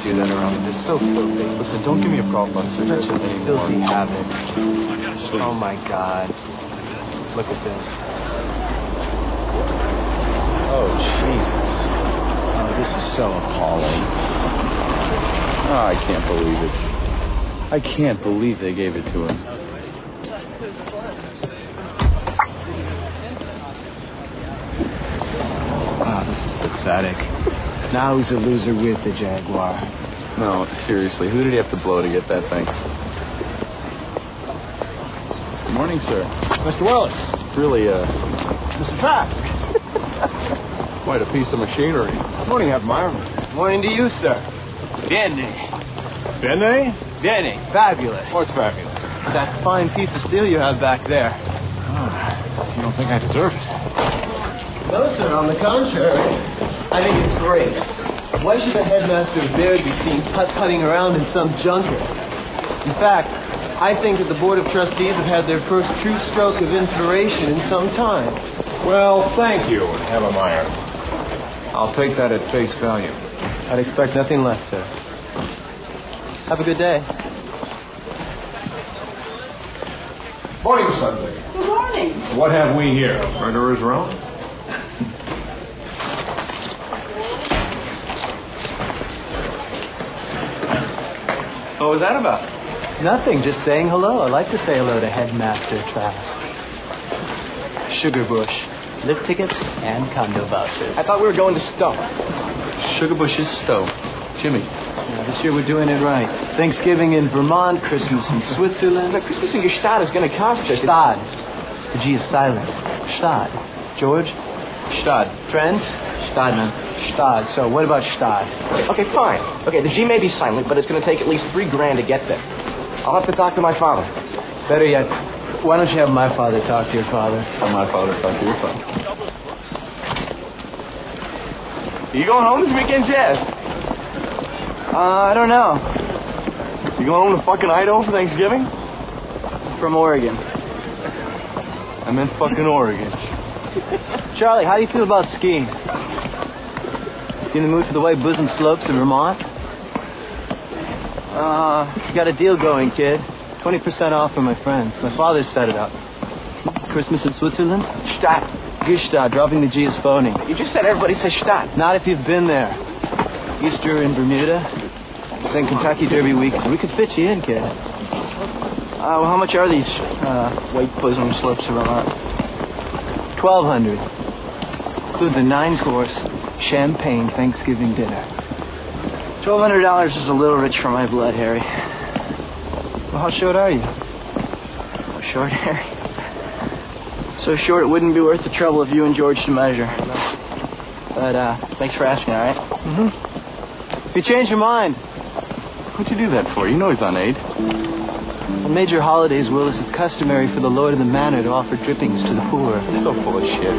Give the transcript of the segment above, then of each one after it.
do that around. It's so filthy. Listen, don't give me a problem about Such cigarettes a anymore. filthy habit. Oh my God. Look at this. Oh, Jesus. Oh, this is so appalling. Oh, I can't believe it. I can't believe they gave it to him. Oh, this is pathetic. Now he's a loser with the Jaguar. No, seriously, who did he have to blow to get that thing? Good morning, sir. Mr. Willis. Really, Mr. Trask. quite a piece of machinery. Morning, Hepmeyer. Morning to you, sir. Viene. Bene? Viene. Fabulous. What's fabulous? That fine piece of steel you have back there. Oh, you don't think I deserve it? No, sir. On the contrary. I think it's great. Why should the headmaster of Baird be seen putt-putting around in some junker? In fact, I think that the Board of Trustees have had their first true stroke of inspiration in some time. Well, thank you, Hepmeyer. I'll take that at face value. I'd expect nothing less, sir. Have a good day. Morning, Sunday. Good morning. What have we here? Murderer's Row? What was that about? Nothing, just saying hello. I like to say hello to Headmaster Trask. Sugar Bush, lift tickets, and condo vouchers. I thought we were going to Stowe. Sugar Bush's Stowe. Jimmy. Yeah, this year we're doing it right. Thanksgiving in Vermont, Christmas in Switzerland. The Christmas in Gstaad is going to cost us. Stad. The G is silent. Stad. George? Stad. Trent? Stadman. Stad. So what about Stad? Okay, fine. Okay, the G may be silent, but it's going to take at least $3,000 to get there. I'll have to talk to my father. Better yet, why don't you have my father talk to your father? Or my father talk to your father. You going home this weekend, Jazz? I don't know. You going home to fucking Idaho for Thanksgiving? From Oregon. I meant fucking Oregon. Charlie, how do you feel about skiing? You in the mood for the white bosom slopes of Vermont? Got a deal going, kid. 20% off for my friends. My father set it up. Christmas in Switzerland? Stadt. Gstaad. Dropping the G is phony. You just said everybody says Stadt. Not if you've been there. Easter in Bermuda. Then Kentucky Derby week. We could fit you in, kid. Well, how much are these white bosom slopes of Vermont? $1,200. Includes a 9-course champagne Thanksgiving dinner. $1,200 is a little rich for my blood, Harry. Well, how short are you? How short, Harry? So short it wouldn't be worth the trouble of you and George to measure. But thanks for asking, all right? Mm-hmm. If you change your mind. What'd you do that for? You know he's on aid. On major holidays, Willis, it's customary for the lord of the manor to offer drippings to the poor. He's so full of shit.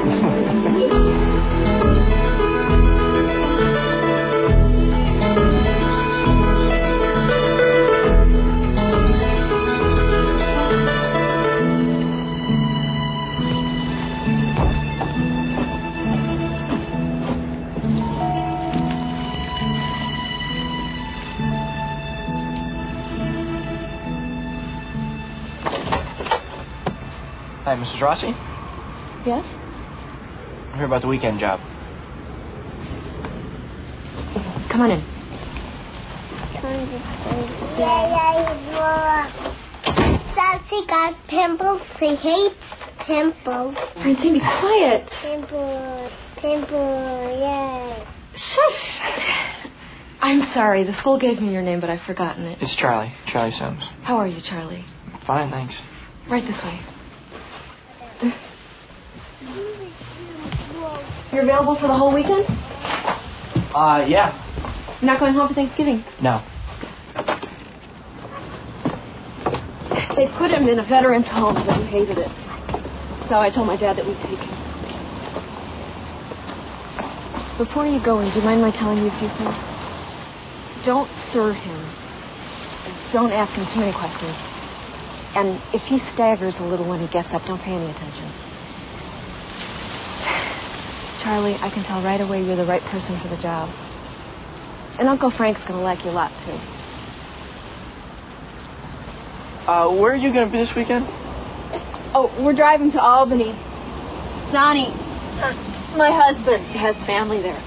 Hi, Mrs. Rossi? Yes? I'm here about the weekend job. Come on in. Sassy got pimples. He hates pimples. Francine, be quiet. Pimples. Pimples, yeah. Shush. I'm sorry. The school gave me your name, but I've forgotten it. It's Charlie. Charlie Sims. How are you, Charlie? Fine, thanks. Right this way. You're available for the whole weekend? Yeah. You're not going home for Thanksgiving? No. They put him in a veteran's home, but he hated it. So I told my dad that we'd take him. Before you go in, do you mind my telling you a few things? Don't serve him. Don't ask him too many questions. And if he staggers a little when he gets up, don't pay any attention. Charlie, I can tell right away you're the right person for the job. And Uncle Frank's going to like you a lot, too. Where are you going to be this weekend? Oh, we're driving to Albany. Sonny, my husband, has family there.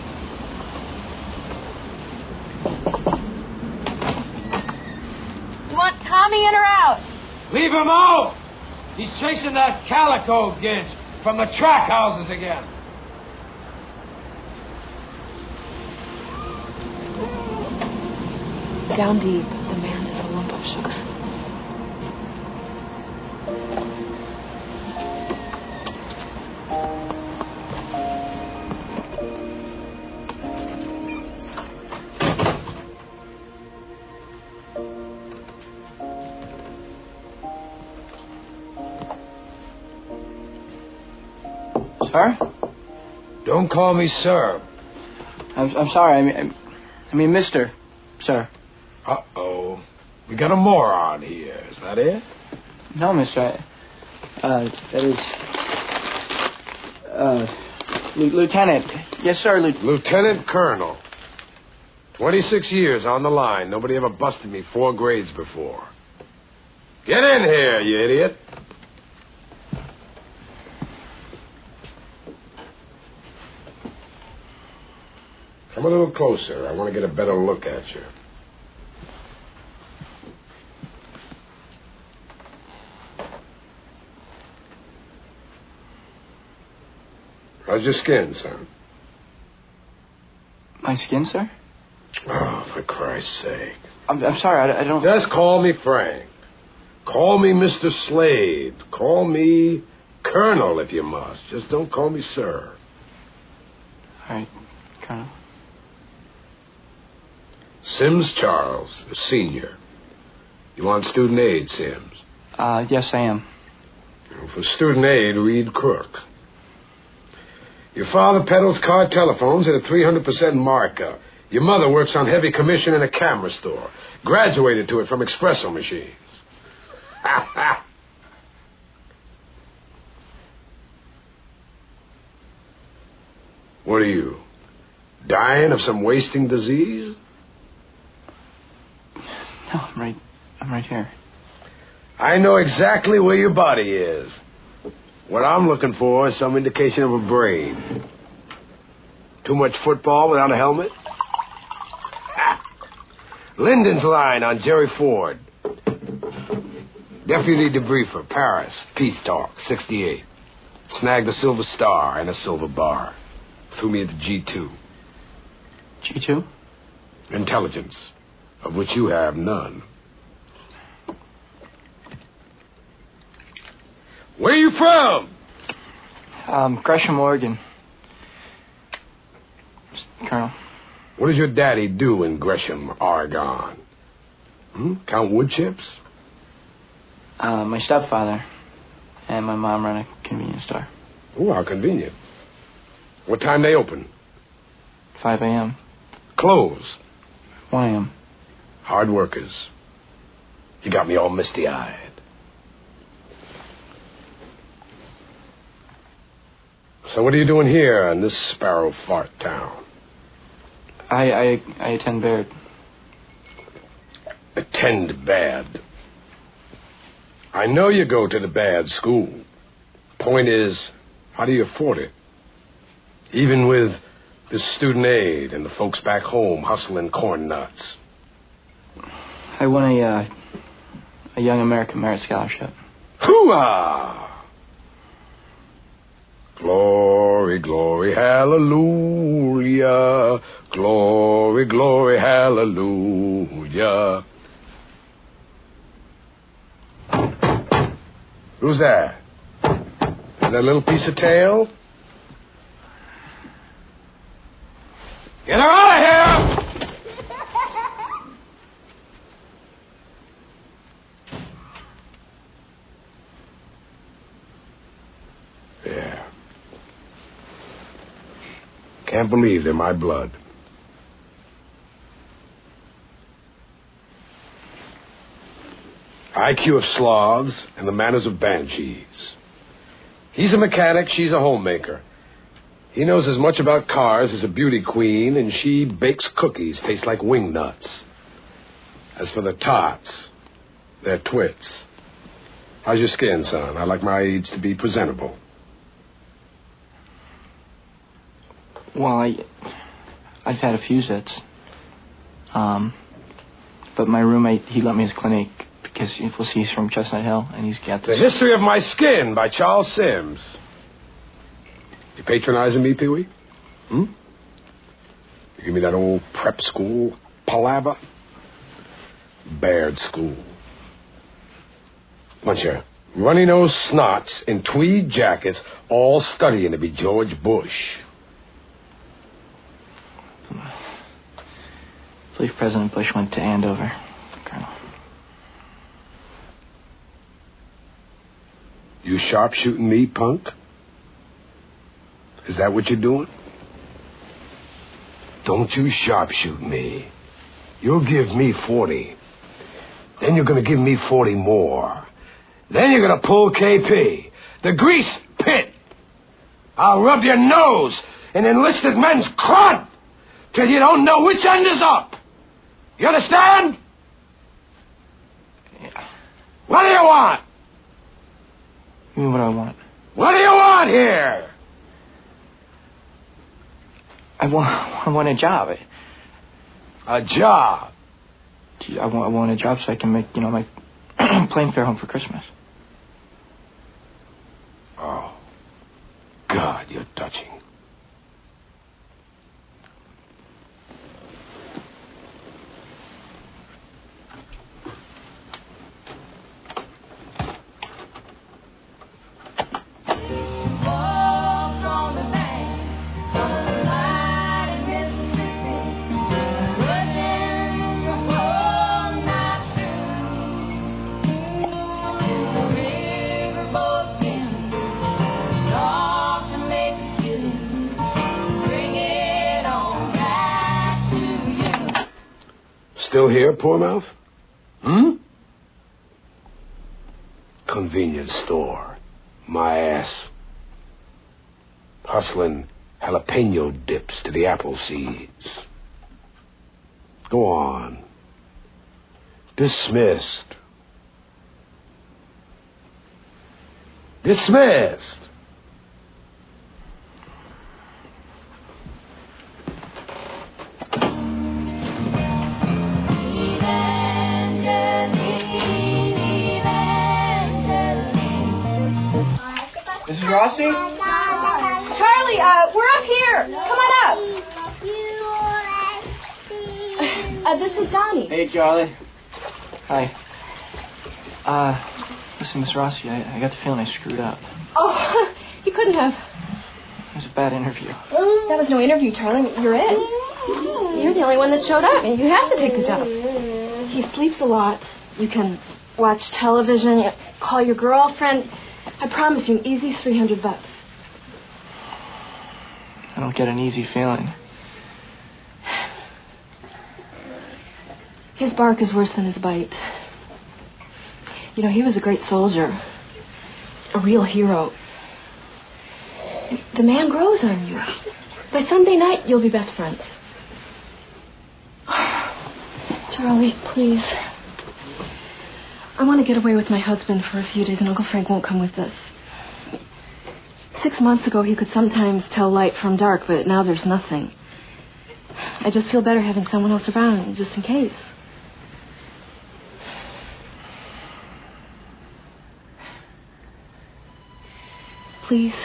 You want Tommy in or out? Leave him out! He's chasing that calico gidge from the track houses again. Down deep, the man is a lump of sugar. Sir? Don't call me sir. I'm sorry. I mean, Mister, sir. Uh-oh. We got a moron here. Is that it? No, mister. That is... Lieutenant. Yes, sir, Lieutenant Colonel. 26 years on the line. Nobody ever busted me 4 grades before. Get in here, you idiot. Come a little closer. I want to get a better look at you. How's your skin, son? My skin, sir? Oh, for Christ's sake. I'm sorry, I don't... Just call me Frank. Call me Mr. Slade. Call me Colonel if you must. Just don't call me sir. All right, Colonel. Sims Charles, a senior. You want student aid, Sims? Yes, I am. For student aid, read Crook. Your father peddles car telephones at a 300% markup. Your mother works on heavy commission in a camera store. Graduated to it from espresso machines. Ha ha! What are you? Dying of some wasting disease? No, I'm right here. I know exactly where your body is. What I'm looking for is some indication of a brain. Too much football without a helmet? Ha! Lyndon's line on Jerry Ford. Deputy debriefer, Paris, peace talk, 68. Snagged a silver star and a silver bar. Threw me into G2. G2? Intelligence, of which you have none. Where are you from? Gresham, Oregon. Colonel. What does your daddy do in Gresham, Oregon? Count wood chips? My stepfather and my mom run a convenience store. Oh, how convenient. What time they open? 5 a.m. Close? 1 a.m. Hard workers. You got me all misty-eyed. So what are you doing here in this sparrow fart town? I attend Baird. Attend bad. I know you go to the bad school. Point is, how do you afford it? Even with this student aid and the folks back home hustling corn nuts. I won a Young American Merit Scholarship. Hoo-ah! Glory, glory, hallelujah. Glory, glory, hallelujah. Who's that? And that little piece of tail? Get her out of here! Yeah. Can't believe they're my blood. IQ of sloths and the manners of banshees. He's a mechanic, she's a homemaker. He knows as much about cars as a beauty queen, and she bakes cookies taste like wing nuts. As for the tots, they're twits. How's your skin, son? I like my aides to be presentable. Well, I've had a few zits. But my roommate, he let me his clinic because he's from Chestnut Hill, and he's got The History of My Skin by Charles Sims. You patronizing me, Pee-wee? You give me that old prep school palaver? Baird school. Bunch of runny-nosed snots in tweed jackets, all studying to be George Bush. I believe President Bush went to Andover, Colonel. You sharpshooting me, punk? Is that what you're doing? Don't you sharpshoot me. You'll give me 40. Then you're going to give me 40 more. Then you're going to pull KP. The grease pit. I'll rub your nose in enlisted men's crud till you don't know which end is up. You understand? Yeah. What do you want? You mean what I want? What do you want here? I want a job. A job? I want a job so I can make, my plane fare home for Christmas. Oh, God, you're touching. Still here, poor mouth? Convenience store. My ass. Hustling jalapeno dips to the apple seeds. Go on. Dismissed. Dismissed. Mrs. Rossi? Charlie, we're up here. Come on up. This is Donnie. Hey, Charlie. Hi. Listen, Miss Rossi, I got the feeling I screwed up. Oh, you couldn't have. It was a bad interview. That was no interview, Charlie. You're it. You're the only one that showed up, and you have to take the job. He sleeps a lot. You can watch television, call your girlfriend. I promise you an easy $300. I don't get an easy feeling. His bark is worse than his bite. He was a great soldier. A real hero. The man grows on you. By Sunday night, you'll be best friends. Charlie, please. I want to get away with my husband for a few days, and Uncle Frank won't come with us. 6 months ago, he could sometimes tell light from dark, but now there's nothing. I just feel better having someone else around, just in case. Please.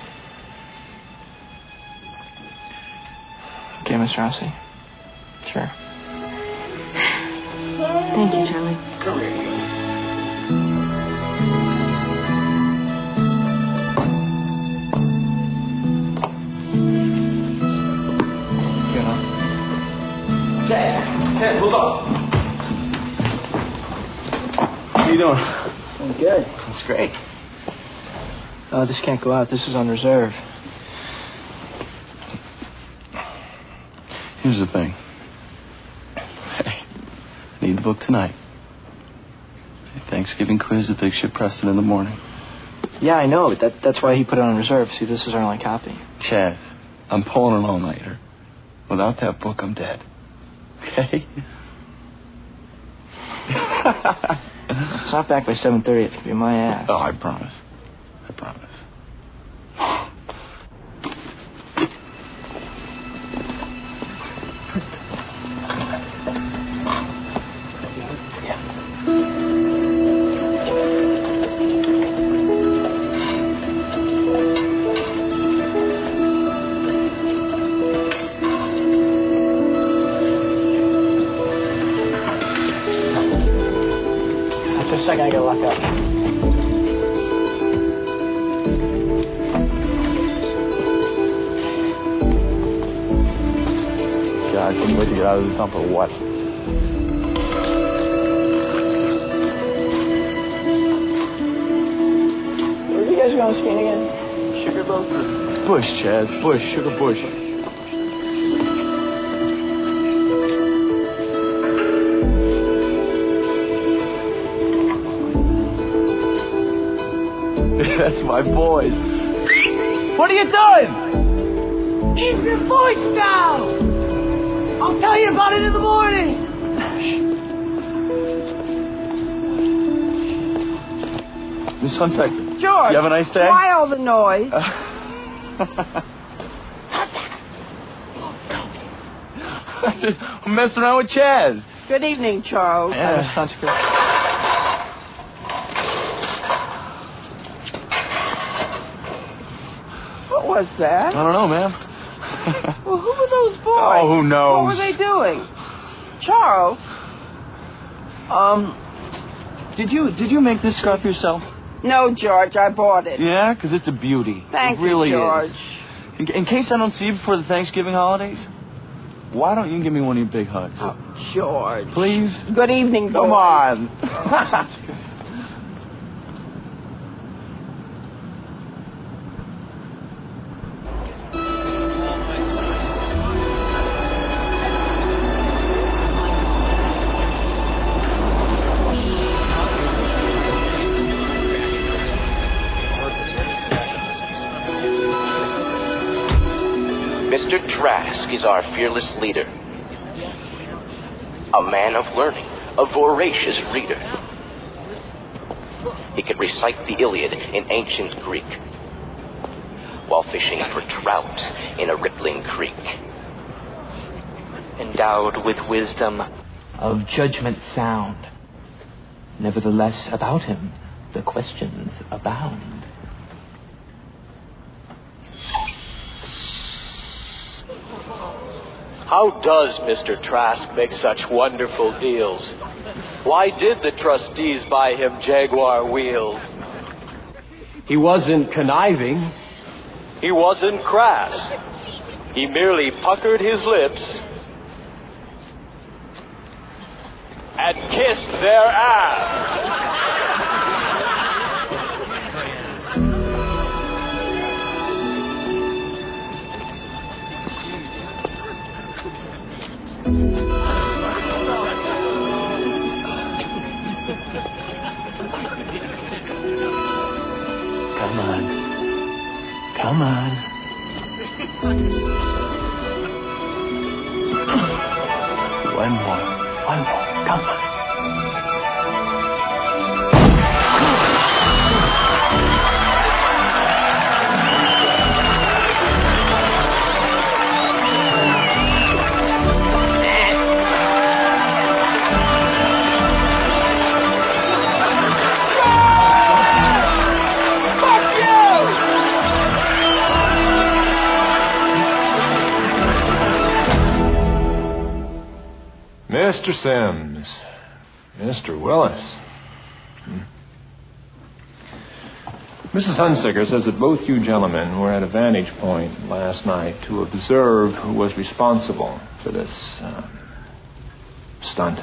Okay, Miss Rossi. Sure. Thank you, Charlie. Come here. Ted, hold on. How you doing? I'm good. That's great. This can't go out. This is on reserve. Here's the thing. Hey, I need the book tonight. Thanksgiving quiz at Big Ship Preston in the morning. Yeah, I know. That's why he put it on reserve. See, this is our only copy. Chaz, I'm pulling an all-nighter. Without that book, I'm dead. Okay? It's not back by 7:30. It's gonna be my ass. Oh, I promise. I promise. Just a second, I gotta lock up. God, I can't wait to get out of this dump or what? Where are you guys going skiing again? Sugarloaf? It's Bush, Chaz. Bush. Sugar Bush. That's my boys. What are you doing? Keep your voice down! I'll tell you about it in the morning! Miss Hunsaker. George, You have a nice day? why all the noise? I'm messing around with Chaz. Good evening, Charles. Yeah, Miss Hunsaker. What was that? I don't know, ma'am. Well, who were those boys? Oh, who knows? What were they doing? Charles? Did you make this scarf yourself? No, George, I bought it. Yeah, because it's a beauty. Thank it really you, George. Is. In case I don't see you before the Thanksgiving holidays, why don't you give me one of your big hugs? Oh, George. Please? Good evening, Come boys. on. Mr. Trask is our fearless leader. A man of learning, a voracious reader. He could recite the Iliad in ancient Greek while fishing for trout in a rippling creek. Endowed with wisdom, of judgment sound. Nevertheless, about him, the questions abound. How does Mr. Trask make such wonderful deals? Why did the trustees buy him Jaguar wheels? He wasn't conniving. He wasn't crass. He merely puckered his lips and kissed their ass. Come on. Come on. One more. Come on. Mr. Sims, Mr. Willis. Mrs. Hunsaker says that both you gentlemen were at a vantage point last night to observe who was responsible for this stunt.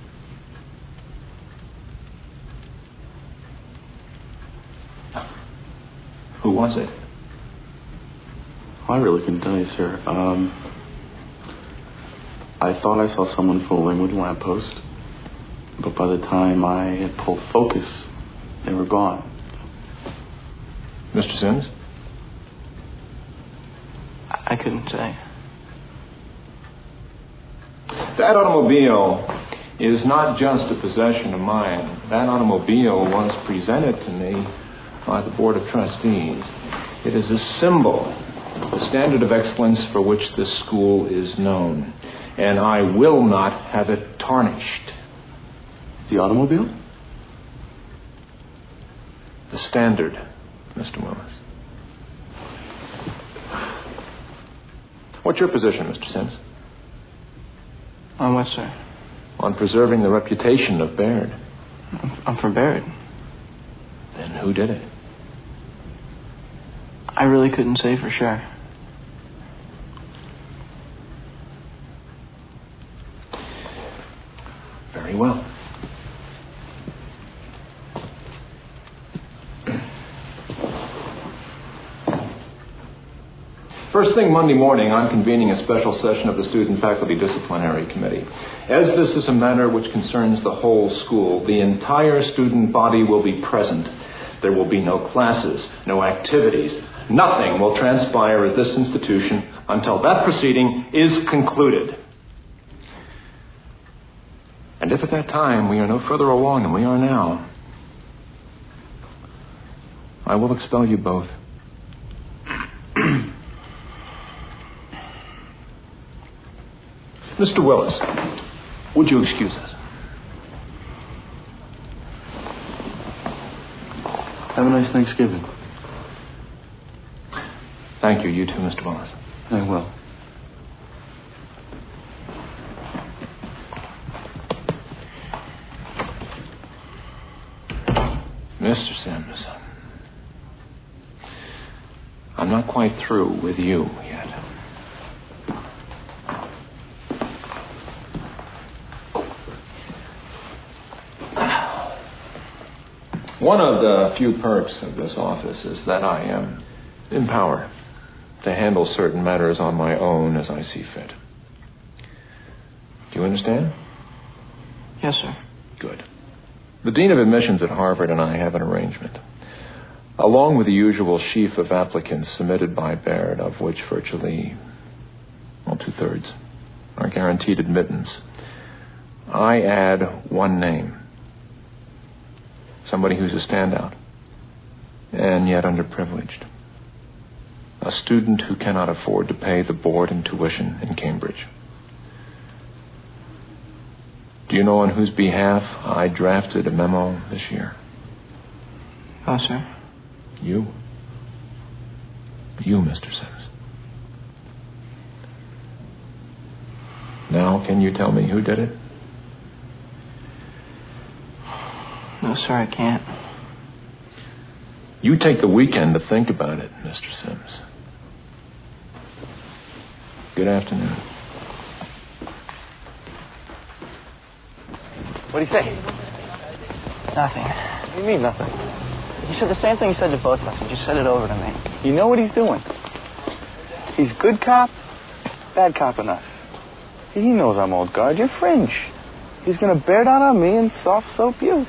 Who was it? I really couldn't tell you, sir. I thought I saw someone fooling with a lamppost, but by the time I had pulled focus, they were gone. Mr. Sims? I couldn't say. That automobile is not just a possession of mine. That automobile was presented to me by the Board of Trustees. It is a symbol, the standard of excellence for which this school is known. And I will not have it tarnished. The automobile? The standard, Mr. Willis. What's your position, Mr. Sims? On what, sir? On preserving the reputation of Baird. I'm for Baird. Then who did it? I really couldn't say for sure. Very well. First thing Monday morning, I'm convening a special session of the Student Faculty Disciplinary Committee. As this is a matter which concerns the whole school, the entire student body will be present. There will be no classes, no activities. Nothing will transpire at this institution until that proceeding is concluded. And if at that time we are no further along than we are now, I will expel you both. Mr. Willis, would you excuse us? Have a nice Thanksgiving. Thank you. You too, Mr. Willis. I will. Mr. Sims, I'm not quite through with you yet. One of the few perks of this office is that I am empowered to handle certain matters on my own as I see fit. Do you understand? Yes, sir. Good. The Dean of Admissions at Harvard and I have an arrangement. Along with the usual sheaf of applicants submitted by Baird, of which virtually, 2/3 are guaranteed admittance, I add one name. Somebody who's a standout, and yet underprivileged. A student who cannot afford to pay the board and tuition in Cambridge. Do you know on whose behalf I drafted a memo this year? Oh, sir. You. You, Mr. Sims. Now, can you tell me who did it? No, sir, I can't. You take the weekend to think about it, Mr. Sims. Good afternoon. What do you say? Nothing. What do you mean, nothing? You said the same thing you said to both of us. You just said it over to me. You know what he's doing. He's good cop, bad copping us. He knows I'm old guard. You're fringe. He's going to bear down on me and soft soap you.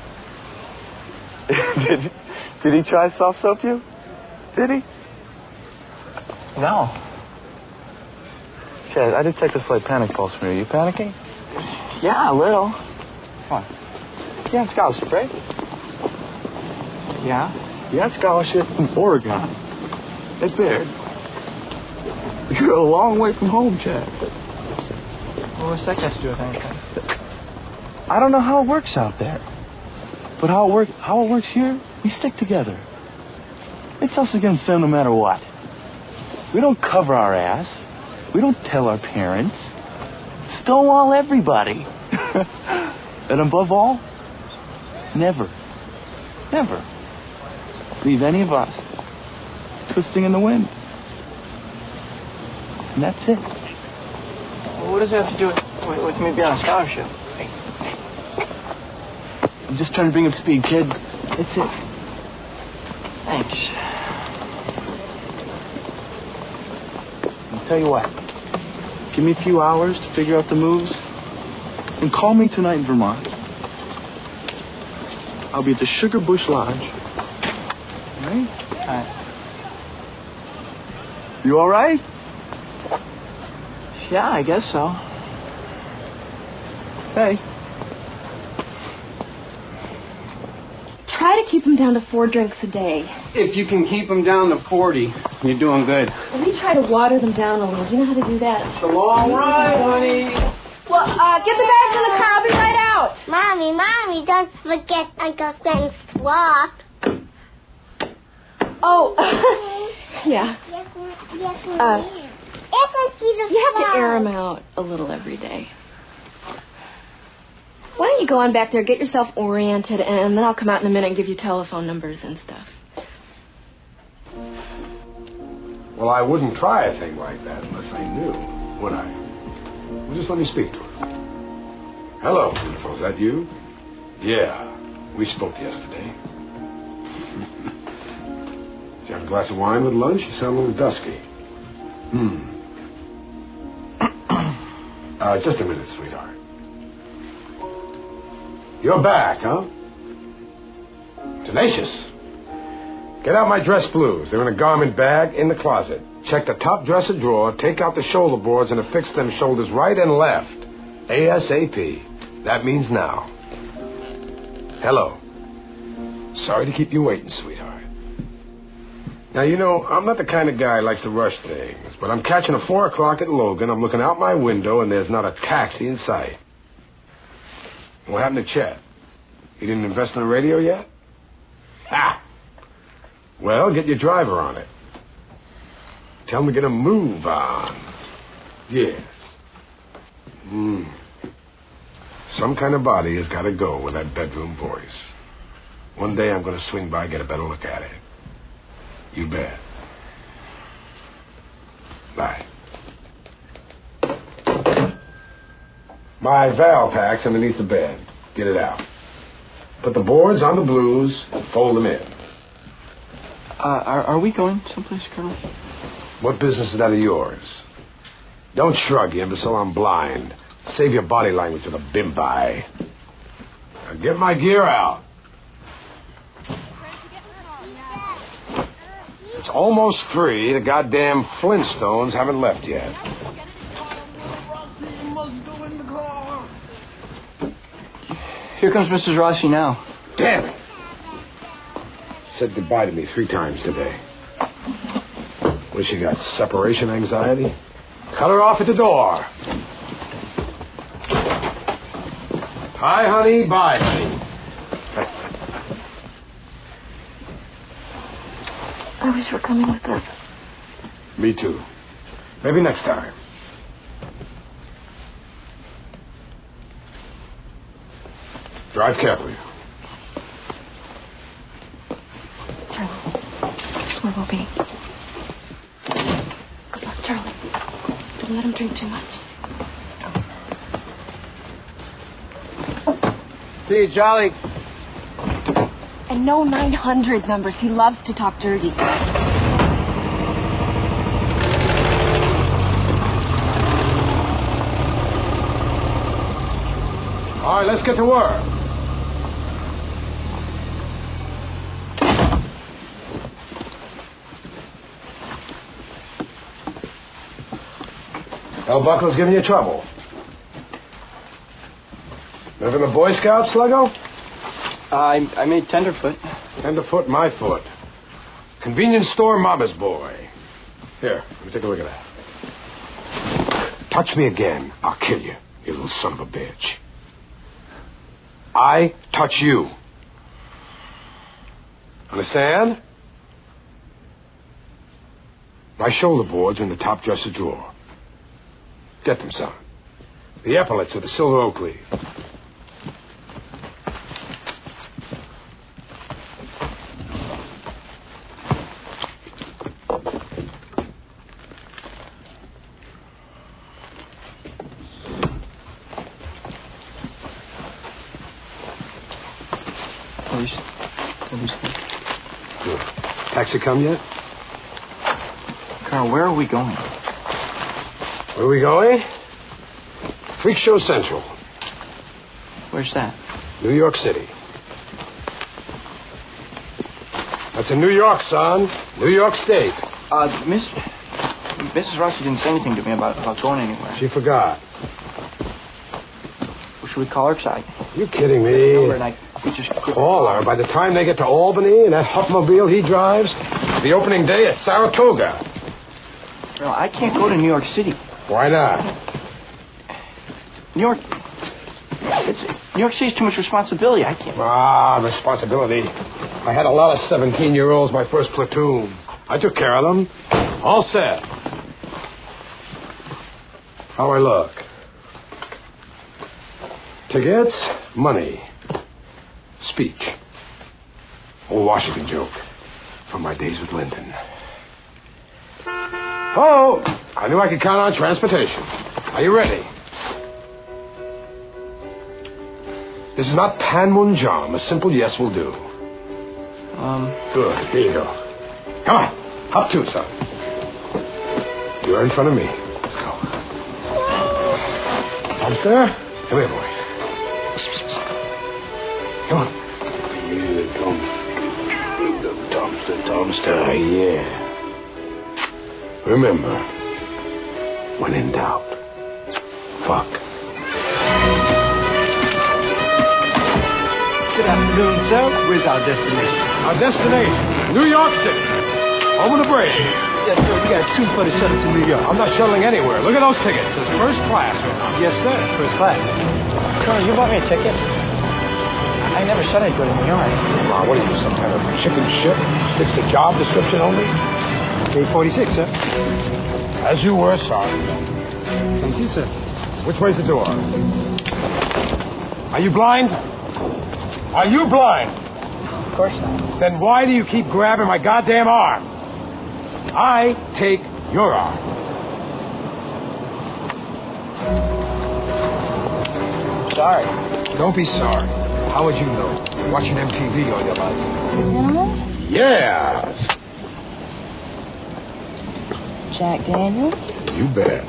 Did he try soft soap you? Did he? No. Chad, I detect a slight panic pulse from you. You panicking? Yeah, a little. Come on. You're on scholarship, right? Yeah? You're on scholarship from Oregon. At Baird. You're a long way from home, Chad. Well, what's that got to do with anything? I don't know how it works out there. But how it works here, we stick together. It's us against them no matter what. We don't cover our ass. We don't tell our parents. Stonewall everybody. And above all, never leave any of us twisting in the wind. And that's it. Well, what does it have to do with me being on scholarship? I'm just trying to bring up speed, kid. That's it. Thanks. I'll tell you what. Give me a few hours to figure out the moves. And call me tonight in Vermont. I'll be at the Sugar Bush Lodge. All right? All right. You all right? Yeah, I guess so. Hey. Try to keep him down to 4 drinks a day. If you can keep them down to 40, you're doing good. Let me try to water them down a little. Do you know how to do that? It's a long ride, honey. Well, get the bags in the car. I'll be right out. Mommy, don't forget Uncle Frank's walk. Oh, yeah. You have to air them out a little every day. Why don't you go on back there, get yourself oriented, and then I'll come out in a minute and give you telephone numbers and stuff. Well, I wouldn't try a thing like that unless I knew, would I? Well, just let me speak to her. Hello, beautiful. Is that you? Yeah, we spoke yesterday. Did you have a glass of wine with lunch? You sound a little dusky. Just a minute, sweetheart. You're back, huh? Tenacious. Get out my dress blues. They're in a garment bag in the closet. Check the top dresser drawer, take out the shoulder boards, and affix them shoulders right and left. ASAP. That means now. Hello. Sorry to keep you waiting, sweetheart. Now, you know, I'm not the kind of guy who likes to rush things, but I'm catching a 4 o'clock at Logan. I'm looking out my window, and there's not a taxi in sight. What happened to Chet? He didn't invest in the radio yet? Ha! Well, get your driver on it. Tell him to get a move on. Yes. Some kind of body has got to go with that bedroom voice. One day I'm going to swing by and get a better look at it. You bet. Bye. My valve pack's underneath the bed. Get it out. Put the boards on the blues and fold them in. Are we going someplace, Colonel? What business is that of yours? Don't shrug, you imbecile. I'm blind. Save your body language for the bimbi. Now get my gear out. It's almost 3. The goddamn Flintstones haven't left yet. Here comes Mrs. Rossi now. Damn it. Said goodbye to me 3 times today. What, she got separation anxiety? Cut her off at the door. Hi, honey. Bye, honey. I wish you were coming with us. Me too. Maybe next time. Drive carefully. Charlie, this is where we'll be. Good luck, Charlie. Don't let him drink too much. See you, Charlie. And no 900 numbers. He loves to talk dirty. All right, let's get to work. Hell Buckler's giving you trouble. Never in the Boy Scouts, Sluggo? I made tenderfoot. Tenderfoot, my foot. Convenience store mama's boy. Here, let me take a look at that. Touch me again, I'll kill you, you little son of a bitch. I touch you. Understand? My shoulder boards are in the top dresser drawer. Get them, son. The epaulets with the silver oak leaf. Good. Taxi come yet? Colonel, where are we going? Where are we going? Freak Show Central. Where's that? New York City. That's in New York, son. New York State. Mrs. Rossi didn't say anything to me about going anywhere. She forgot. Well, should we call her? Because You kidding me? We just call her. By the time they get to Albany in that Huffmobile he drives, the opening day at Saratoga. No, I can't go to New York City. Why not? New York City's too much responsibility. I can't. Responsibility. I had a lot of 17-year-olds my first platoon. I took care of them. All set. How I look? Tickets, money, speech. Old Washington joke from my days with Lyndon. Oh, I knew I could count on transportation. Are you ready? This is not Panmunjom. A simple yes will do. Good. Here you go. Come on. Up to, son. You're in front of me. Let's go. Dumpster? Come here, boy. Come on. Yeah, dumpster, yeah. Remember, when in doubt, fuck. Good afternoon, sir. Where's our destination? Our destination, New York City. Home of the brave. Yes, sir. We got 2 for the shuttle to New York. I'm not shuttling anywhere. Look at those tickets. It's first class, man. Yes, sir. First class. Colonel, you bought me a ticket? I never said I'd go to New York. What are you, some kind of chicken ship? Sticks to job description only? K-46, sir. As you were, sorry. Thank you, sir. Which way's the door? Are you blind? Are you blind? Of course not. Then why do you keep grabbing my goddamn arm? I take your arm. Sorry. Don't be sorry. How would you know? Watching MTV all your life. Gentlemen? Yes. Jack Daniels? You bet.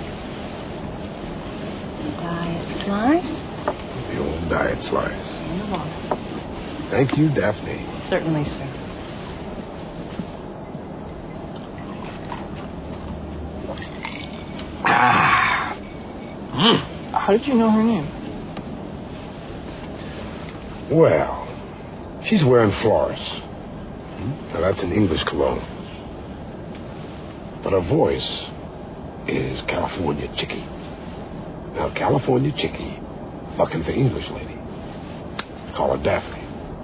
Diet slice? The old diet slice. And a water. Thank you, Daphne. Certainly, sir. How did you know her name? Well, she's wearing Florence. Now, that's an English cologne. But her voice is California Chickie. Now, California Chickie, fucking for English lady. Call her Daphne.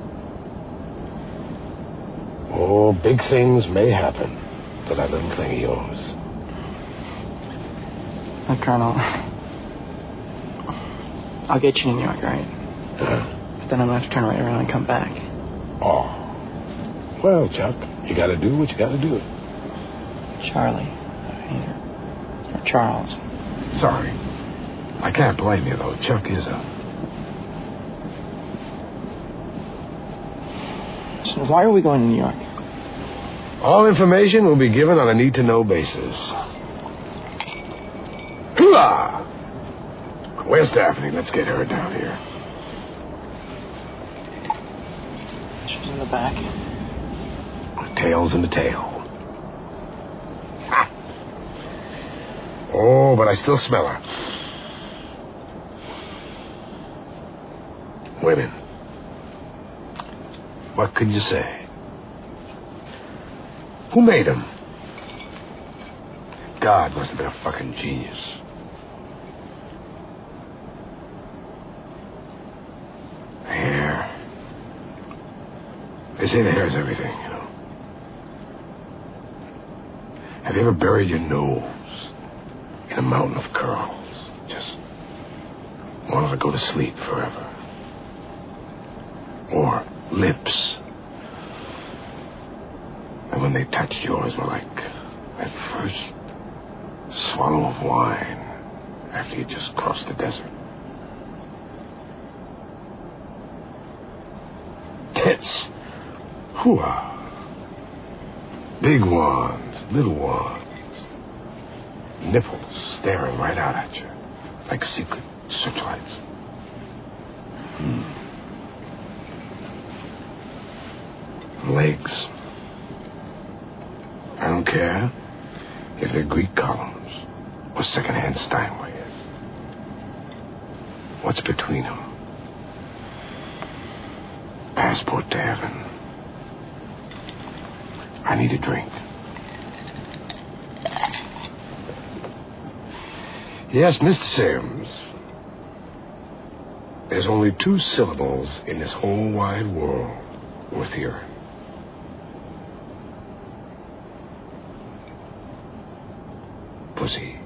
Oh, big things may happen to that little thing of yours. Colonel, I'll get you to New York, right? But then I'm going to have to turn right around and come back. Oh. Well, Chuck, you got to do what you got to do. Charlie. Or Charles. Sorry. I can't blame you, though. Chuck is a... So why are we going to New York? All information will be given on a need-to-know basis. Hooah! Where's Daphne? Let's get her down here. She's in the back. The tail's in the tail. Ha! Oh, but I still smell her. Women. What could you say? Who made them? God must have been a fucking genius. Hair. They say the hair is everything, you know. Have you ever buried your nose in a mountain of curls? Just wanted to go to sleep forever. Or lips. And when they touched yours were like that first swallow of wine after you just crossed the desert. Tits. Hoo-ah. Big ones, little ones. Nipples staring right out at you like secret searchlights. Legs. I don't care. if they're Greek columns or second-hand Steinways. What's between them? Passport to heaven. I need a drink. Yes, Mr. Sims. There's only 2 syllables in this whole wide world worth hearing. Pussy.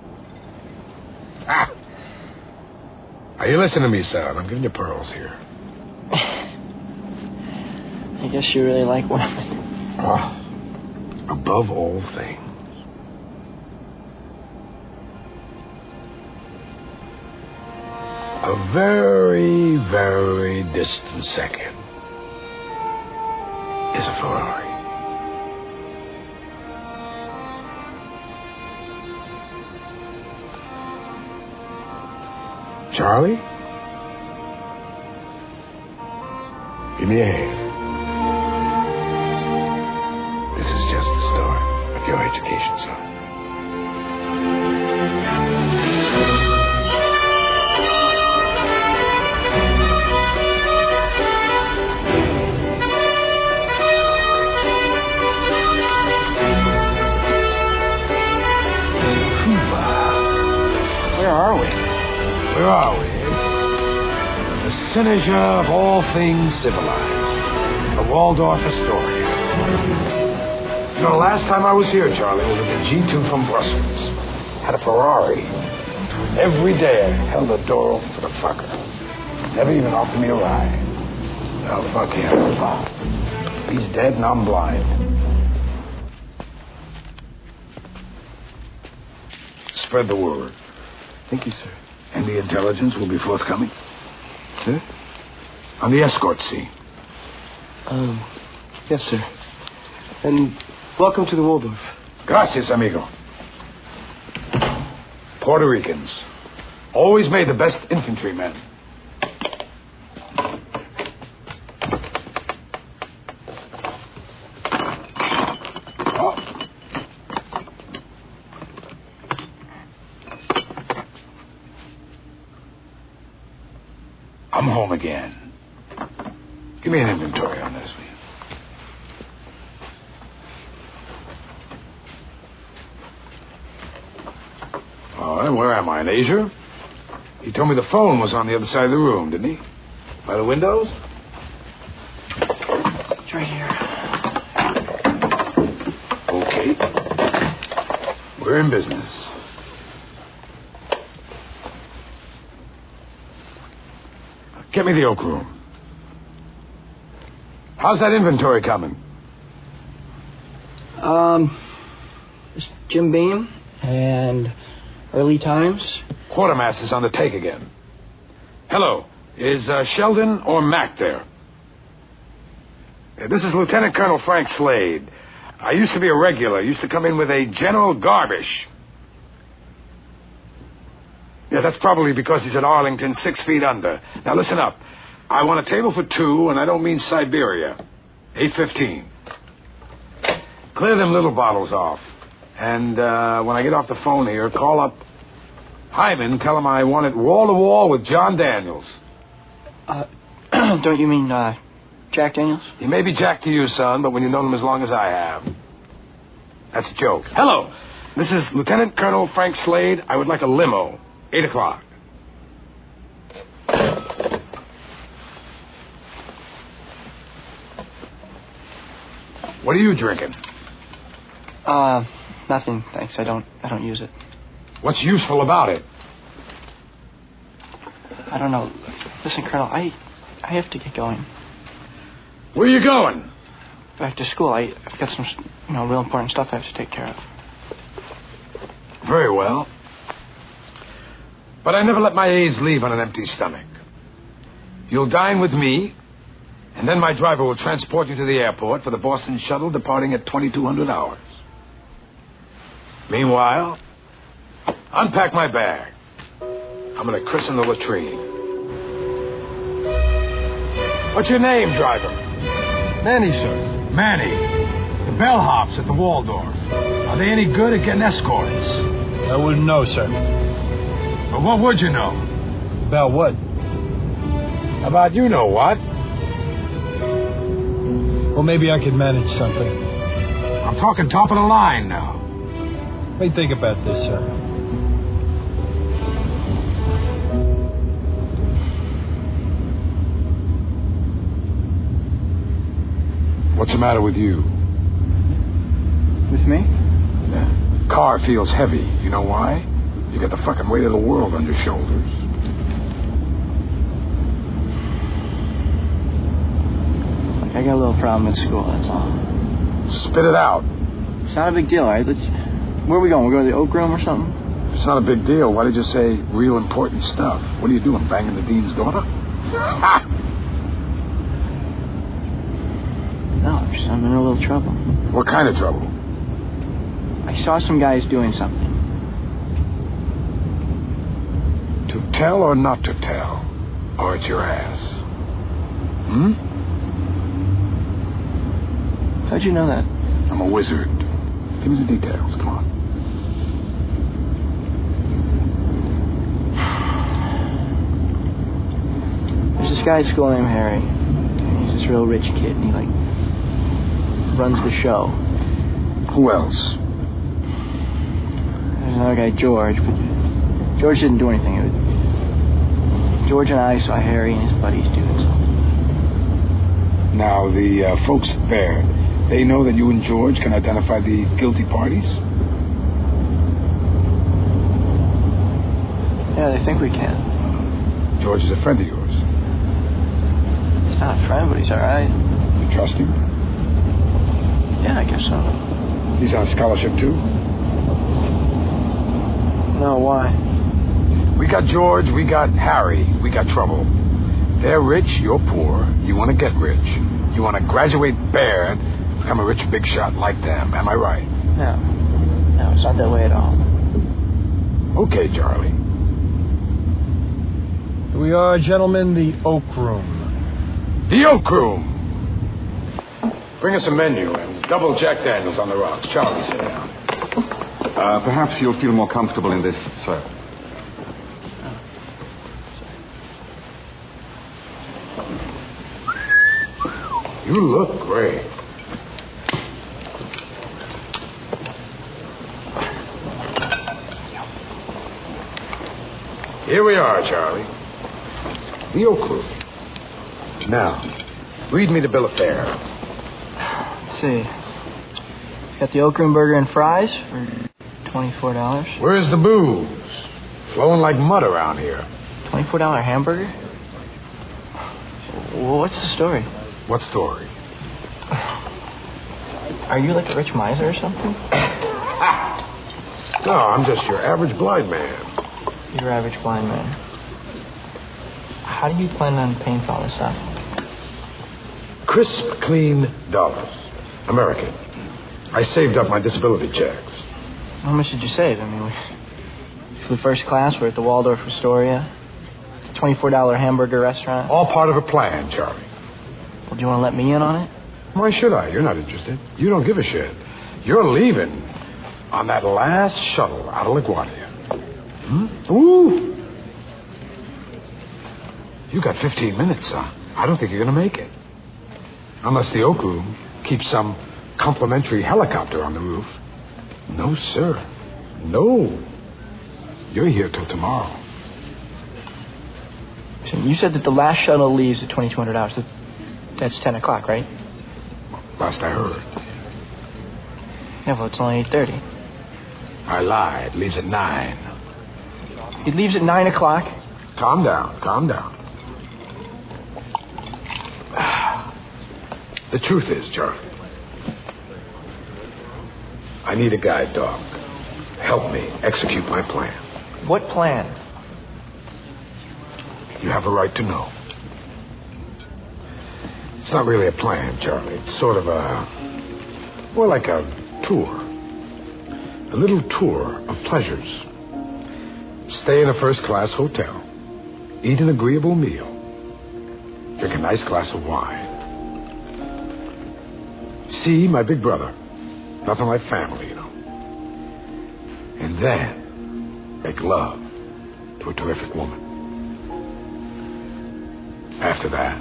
Ah! Now, you listen to me, son. I'm giving you pearls here. I guess you really like women. Oh, above all things. A very, very distant second is a Ferrari. Charlie? Give me a hand. This is just the start of your education, son. Where are we? The cynosure of all things civilized. The Waldorf Astoria. You know, the last time I was here, Charlie, was at the G2 from Brussels. Had a Ferrari. Every day I held the door open for the fucker. Never even offered me a ride. Oh, fuck him. He's dead and I'm blind. Spread the word. Thank you, sir. And the intelligence will be forthcoming. Sir? On the escort scene. Yes, sir. And welcome to the Waldorf. Gracias, amigo. Puerto Ricans. Always made the best infantrymen. I'm home again. Give me an inventory on this, will you? All right, where am I? In Asia? He told me the phone was on the other side of the room, didn't he? By the windows? It's right here. Okay. We're in business. Get me the Oak Room. How's that inventory coming? It's Jim Beam and Early Times. Quartermaster's on the take again. Hello. Is Sheldon or Mac there? This is Lieutenant Colonel Frank Slade. I used to be a regular. Used to come in with a General Garbish. Yeah, that's probably because he's at Arlington 6 feet under. Now, listen up. I want a table for 2, and I don't mean Siberia. 8:15. Clear them little bottles off. And when I get off the phone here, call up Hyman, tell him I want it wall-to-wall with John Daniels. Don't you mean Jack Daniels? He may be Jack to you, son, but when you've known him as long as I have. That's a joke. Hello. This is Lieutenant Colonel Frank Slade. I would like a limo. 8 o'clock. What are you drinking? Nothing, thanks. I don't use it. What's useful about it? I don't know. Listen, Colonel, I have to get going. Where are you going? Back to school. I've got some, real important stuff I have to take care of. Very well. But I never let my aides leave on an empty stomach. You'll dine with me, and then my driver will transport you to the airport for the Boston shuttle departing at 2200 hours. Meanwhile, unpack my bag. I'm going to christen the latrine. What's your name, driver? Manny, sir. Manny. The bellhops at the Waldorf. Are they any good at getting escorts? I wouldn't know, sir. But what would you know? About what? About you know what? Well, maybe I could manage something. I'm talking top of the line now. Let me think about this, sir. What's the matter with you? With me? Yeah. Car feels heavy. You know why? You got the fucking weight of the world on your shoulders. I got a little problem at school, that's all. Spit it out. It's not a big deal, all right? Where are we going? We go to the Oak Room or something? If it's not a big deal, why did you say real important stuff? What are you doing, banging the dean's daughter? Ha! No, I'm in a little trouble. What kind of trouble? I saw some guys doing something. To tell or not to tell? Or it's your ass? Hmm? How'd you know that? I'm a wizard. Give me the details, come on. There's this guy at school named Harry. He's this real rich kid, and he, runs the show. Who else? There's another guy, George, but George didn't do anything. George and I saw Harry and his buddies doing something. Now, the folks at Baird, they know that you and George can identify the guilty parties? Yeah, they think we can. George is a friend of yours. He's not a friend, but he's all right. You trust him? Yeah, I guess so. He's on scholarship, too? No, why? We got George, we got Harry, we got trouble. They're rich, you're poor. You want to get rich. You want to graduate Baird, become a rich big shot like them. Am I right? No, it's not that way at all. Okay, Charlie. Here we are, gentlemen, the Oak Room. The Oak Room! Bring us a menu and double Jack Daniels on the rocks. Charlie, sit down. Perhaps you'll feel more comfortable in this, sir. You look great. Here we are, Charlie. The Oak Room. Now, read me the bill of fare. Let's see. Got the Oak Room burger and fries for $24. Where's the booze? Flowing like mud around here. $24 hamburger? Well, what's the story? What story? Are you like a rich miser or something? No, I'm just your average blind man. Your average blind man. How do you plan on paying for all this stuff? Crisp, clean dollars. American. I saved up my disability checks. How much did you save? I mean, we flew first class. We're at the Waldorf Astoria. It's a $24 hamburger restaurant. All part of a plan, Charlie. Well, do you want to let me in on it? Why should I? You're not interested. You don't give a shit. You're leaving on that last shuttle out of LaGuardia. Ooh. You got 15 minutes, son. I don't think you're going to make it. Unless the Oak Room keeps some complimentary helicopter on the roof. No, sir. No. You're here till tomorrow. So you said that the last shuttle leaves at $2,200. That's 10 o'clock, right? Last I heard. Yeah, well, it's only 8:30. I lied. Leaves at 9. It leaves at 9 o'clock? Calm down. Calm down. The truth is, Charlie, I need a guide dog. Help me execute my plan. What plan? You have a right to know. It's not really a plan, Charlie. It's sort of more like a tour. A little tour of pleasures. Stay in a first-class hotel. Eat an agreeable meal. Drink a nice glass of wine. See my big brother. Nothing like family, you know. and then make love to a terrific woman. After that,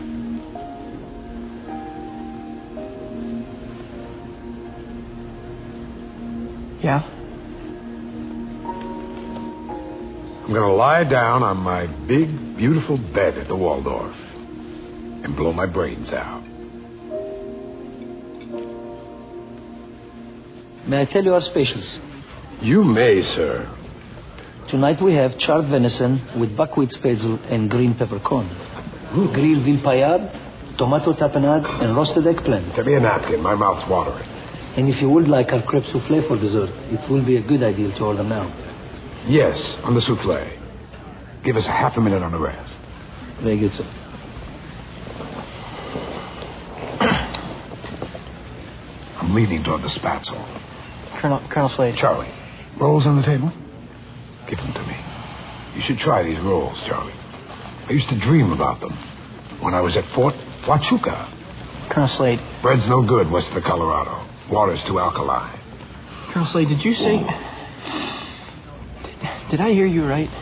yeah? I'm gonna lie down on my big, beautiful bed at the Waldorf and blow my brains out. May I tell you our specials? You may, sir. Tonight we have charred venison with buckwheat spätzle and green peppercorn. Grilled veal paillade, tomato tapenade, and roasted eggplant. Give me a napkin. My mouth's watering. And if you would like our crepe soufflé for dessert, it will be a good idea to order now. Yes, on the soufflé. Give us a half a minute on the rest. Very good, sir. I'm leaning toward the spatzel. Colonel Slade. Charlie, rolls on the table? Give them to me. You should try these rolls, Charlie. I used to dream about them when I was at Fort Huachuca. Colonel Slade. Bread's no good west of the Colorado. Water's too alkaline. Colonel Slade, did you say... Did I hear you right?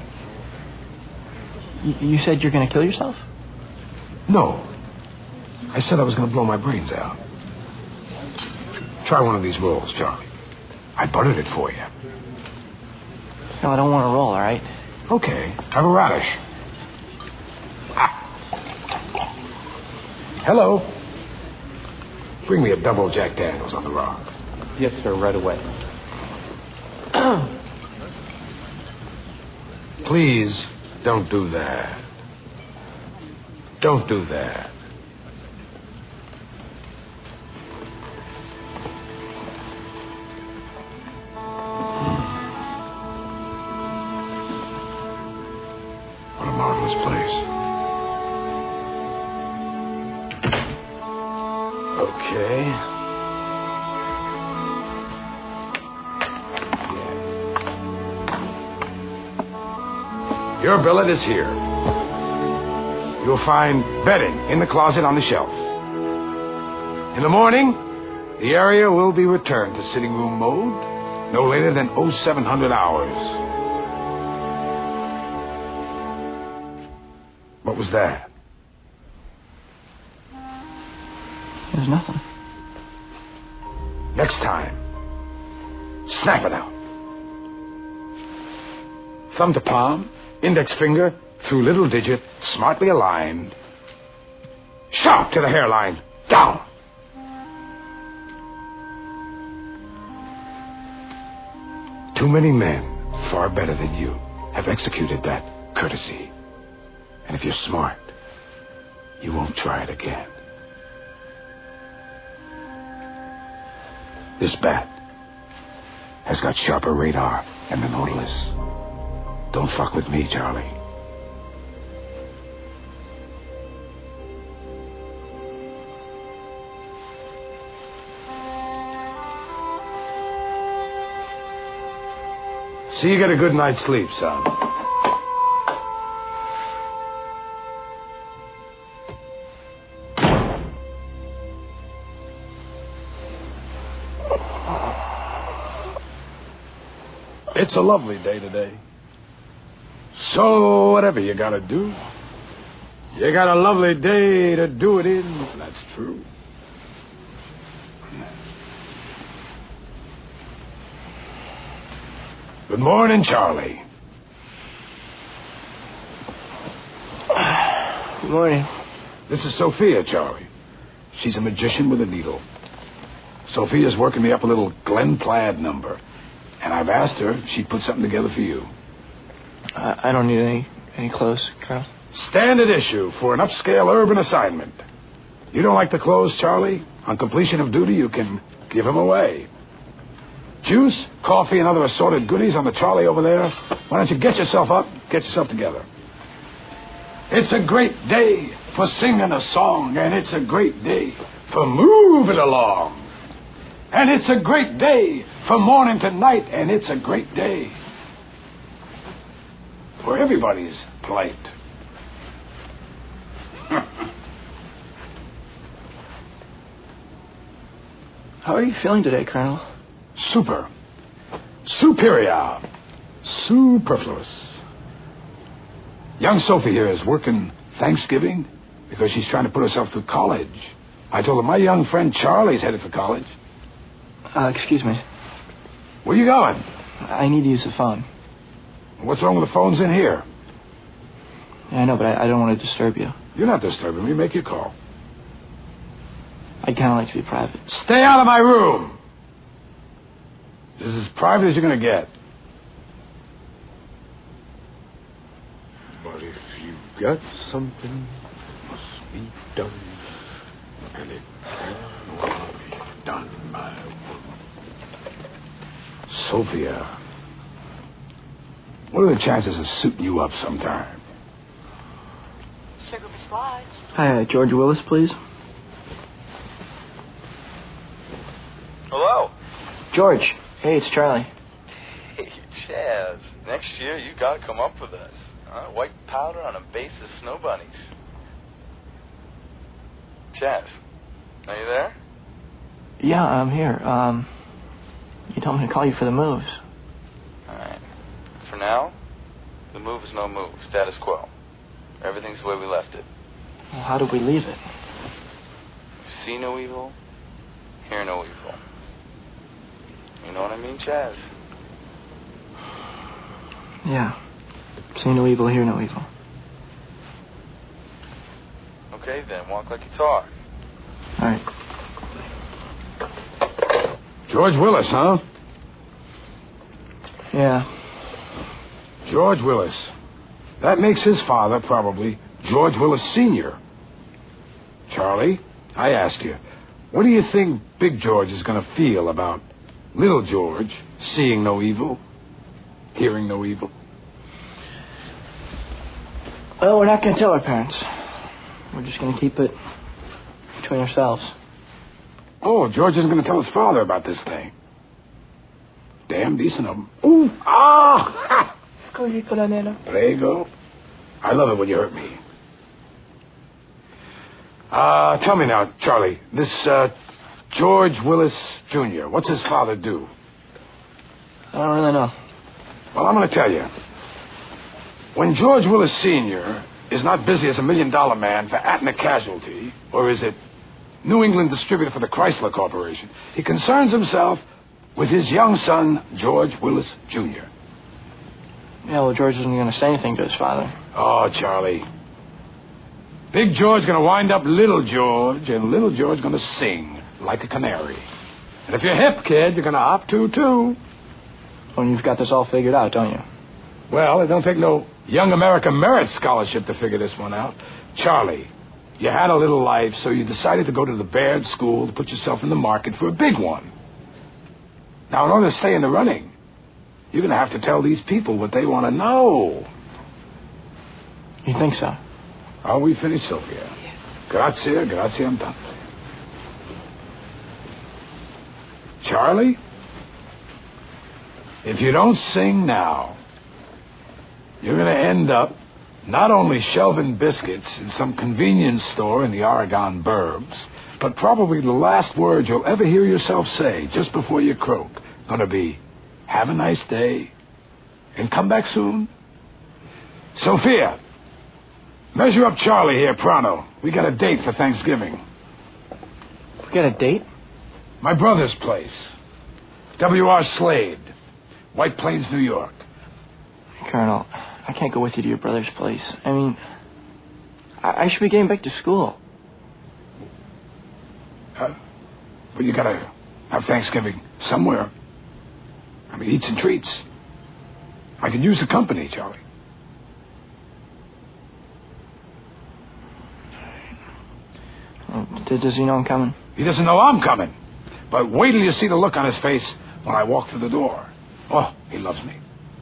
You said you're going to kill yourself? No. I said I was going to blow my brains out. Try one of these rolls, Charlie. I buttered it for you. No, I don't want to roll, all right? Okay. Have a radish. Ah. Hello. Bring me a double Jack Daniels on the rocks. Yes, sir, right away. Please, don't do that. Don't do that. What a marvelous place. Okay. Your billet is here. You'll find bedding in the closet on the shelf. In the morning, the area will be returned to sitting room mode no later than 0700 hours. What was that? There's nothing. Next time, snap it out. Thumb to palm, index finger through little digit, smartly aligned. Sharp to the hairline. Down. Too many men, far better than you, have executed that courtesy. And if you're smart, you won't try it again. This bat has got sharper radar than the Nautilus. Don't fuck with me, Charlie. See you get a good night's sleep, son. It's a lovely day today. So whatever you gotta do, you got a lovely day to do it in. That's true. Good morning, Charlie. Good morning. This is Sophia, Charlie. She's a magician with a needle. Sophia's working me up a little Glen Plaid number, and I've asked her if she'd put something together for you. I don't need any clothes, Colonel. Standard issue for an upscale urban assignment. You don't like the clothes, Charlie? On completion of duty, you can give them away. Juice, coffee, and other assorted goodies on the trolley over there. Why don't you get yourself up, get yourself together? It's a great day for singing a song, and it's a great day for moving along. And it's a great day from morning to night, and it's a great day for everybody's plight. How are you feeling today, Colonel? Super. Superior. Superfluous. Young Sophie here is working Thanksgiving because she's trying to put herself through college. I told her my young friend Charlie's headed for college. Excuse me. Where you going? I need to use the phone. What's wrong with the phones in here? Yeah, I know, but I don't want to disturb you. You're not disturbing me. Make your call. I'd kind of like to be private. Stay out of my room! This is as private as you're going to get. But if you've got something must be done, and it cannot be done by a woman. Sophia, what are the chances of suiting you up sometime? Sugar for slides. Hi, George Willis, please. Hello. George. Hey, it's Charlie. Hey, Chaz. Next year you gotta come up with us. White powder on a base of snow bunnies. Chaz, are you there? Yeah, I'm here. You told me to call you for the moves. Alright. For now, the move is no move. Status quo. Everything's the way we left it. Well, how did we leave it? See no evil, hear no evil. You know what I mean, Chaz? Yeah. See no evil, hear no evil. Okay, then. Walk like you talk. All right. George Willis, huh? Yeah. George Willis. That makes his father, probably, George Willis Sr. Charlie, I ask you, what do you think Big George is going to feel about Little George seeing no evil, hearing no evil? Well, we're not going to tell our parents. We're just going to keep it between ourselves. Oh, George isn't going to tell his father about this thing. Damn decent of him. Ooh, ah! Scusi, colonnello. Prego. I love it when you hurt me. Tell me now, Charlie, this, George Willis Jr., what's his father do? I don't really know. Well, I'm going to tell you. When George Willis Sr. is not busy as $1 million man for Aetna Casualty, or is it New England distributor for the Chrysler Corporation, he concerns himself with his young son, George Willis Jr. Yeah, well, George isn't going to say anything to his father. Oh, Charlie. Big George going to wind up Little George, and Little George going to sing like a canary. And if you're hip, kid, you're going to hop too. Well, you've got this all figured out, don't you? Well, it don't take no Young American Merit Scholarship to figure this one out. Charlie, you had a little life, so you decided to go to the Baird School to put yourself in the market for a big one. Now, in order to stay in the running, you're going to have to tell these people what they want to know. You think so? Are we finished, Sophia? Grazie, I'm done. Charlie, if you don't sing now, you're going to end up not only shelving biscuits in some convenience store in the Oregon burbs, but probably the last word you'll ever hear yourself say just before you croak going to be, have a nice day, and come back soon. Sophia, measure up Charlie here, pronto. We got a date for Thanksgiving. We got a date? My brother's place. W.R. Slade, White Plains, New York. Colonel, I can't go with you to your brother's place. I mean, I should be getting back to school. But you gotta have Thanksgiving somewhere. I mean, eats and treats. I could use the company, Charlie. Does he know I'm coming? He doesn't know I'm coming. But wait till you see the look on his face when I walk through the door. Oh, he loves me.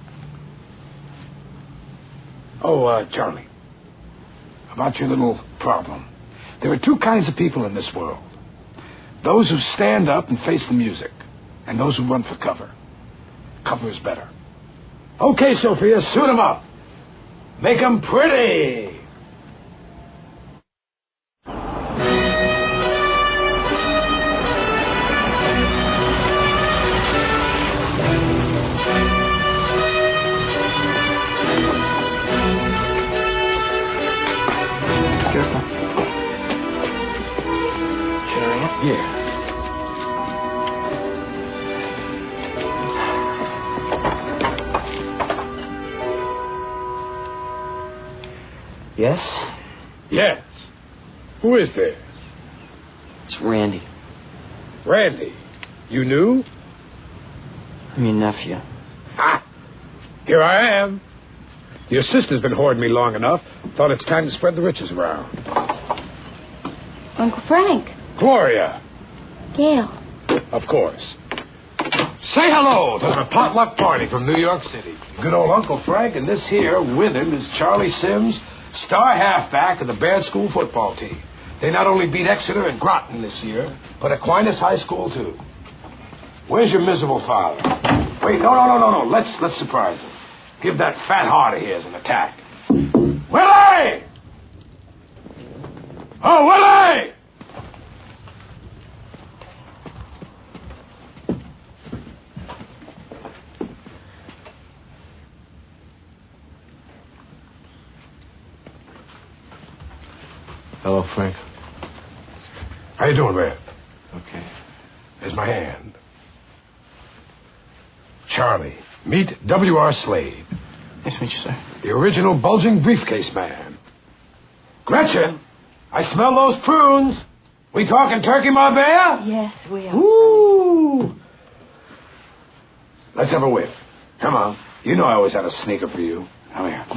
Oh, Charlie, about your little problem. There are two kinds of people in this world. Those who stand up and face the music, and those who run for cover. Cover is better. Okay, Sophia, suit them up. Make them pretty. Yes? Yes. Who is this? It's Randy. Randy. You knew? I'm your nephew. Ah! Here I am. Your sister's been hoarding me long enough. Thought it's time to spread the riches around. Uncle Frank. Gloria. Gail. Of course. Say hello to the potluck party from New York City. Good old Uncle Frank, and this here with him is Charlie Sims, star halfback of the Baird School football team. They not only beat Exeter and Groton this year, but Aquinas High School, too. Where's your miserable father? Wait, no. Let's surprise him. Give that fat heart of his an attack. Willie! Oh, Willie! Hello, Frank. How you doing, Red? Okay. Here's my hand. Charlie, meet W.R. Slade. Nice to meet you, sir. The original bulging briefcase man. Gretchen, I smell those prunes. We talking turkey Marbella? Yes, we are. Woo! Let's have a whiff. Come on. You know I always had a sneaker for you. Come here.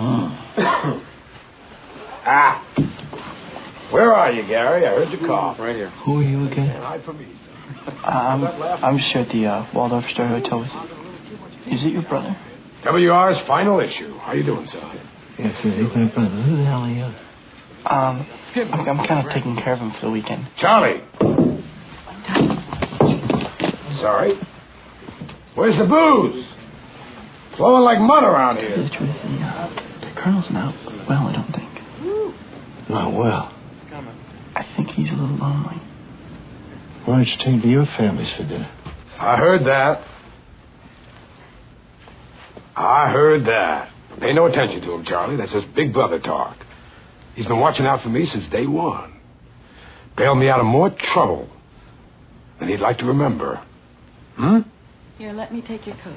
Ah. Where are you, Gary? I heard you cough. Right here. Who are you again? Hide from me, son. I'm just here at the Waldorf Astoria Hotel with you. Is it your brother? WR's final issue. How you doing, son? Yes, it's my brother. Who the hell are you? I'm kind of taking care of him for the weekend. Charlie. Sorry. Where's the booze? Flowing like mud around here. The truth is, the Colonel's not well, I don't think. Not well. I think he's a little lonely. Why don't you take him to your families for dinner? I heard that. Pay no attention to him, Charlie. That's just big brother talk. He's been watching out for me since day one. Bailed me out of more trouble than he'd like to remember. Here, let me take your coat.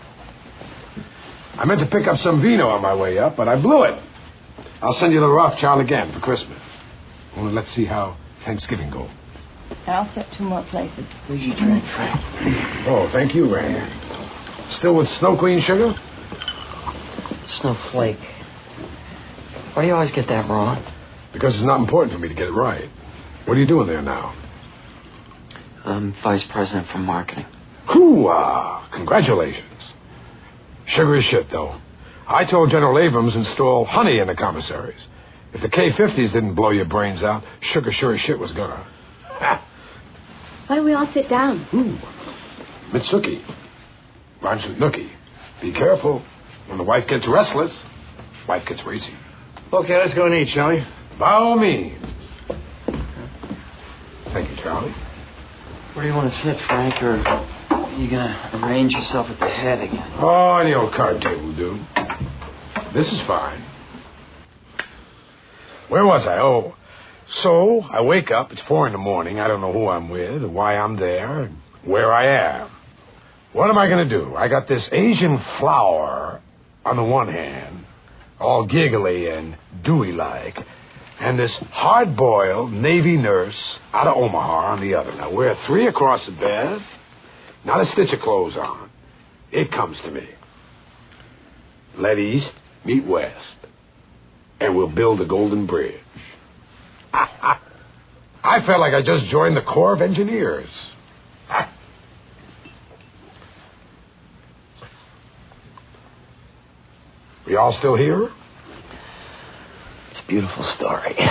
I meant to pick up some vino on my way up, but I blew it. I'll send you the Rothschild again for Christmas. Only let's see how Thanksgiving goes. I'll set 2 more places. Where's your drink, Frank? Oh, thank you, Randy. Still with Snow Queen sugar? Snowflake. Why do you always get that wrong? Because it's not important for me to get it right. What are you doing there now? I'm vice president for marketing. Hoo-ah! Congratulations. Sugar is shit, though. I told General Abrams install honey in the commissaries. If the K-50s didn't blow your brains out, sugar sure as shit was gonna. Why don't we all sit down? Ooh. Mitsuki. Rhymes with nookie. Be careful. When the wife gets restless, wife gets racy. Okay, let's go and eat, shall we? By all means. Thank you, Charlie. Where do you want to sit, Frank, or are you going to arrange yourself at the head again? Oh, any old card table will do. This is fine. Where was I? Oh, so I wake up. It's 4 a.m. I don't know who I'm with, or why I'm there, and where I am. What am I going to do? I got this Asian flower on the one hand, all giggly and dewy-like, and this hard-boiled Navy nurse out of Omaha on the other. Now, we're 3 across the bed, not a stitch of clothes on. It comes to me. Let East meet West, and we'll build a golden bridge. I felt like I just joined the Corps of Engineers. We all still here? It's a beautiful story. Do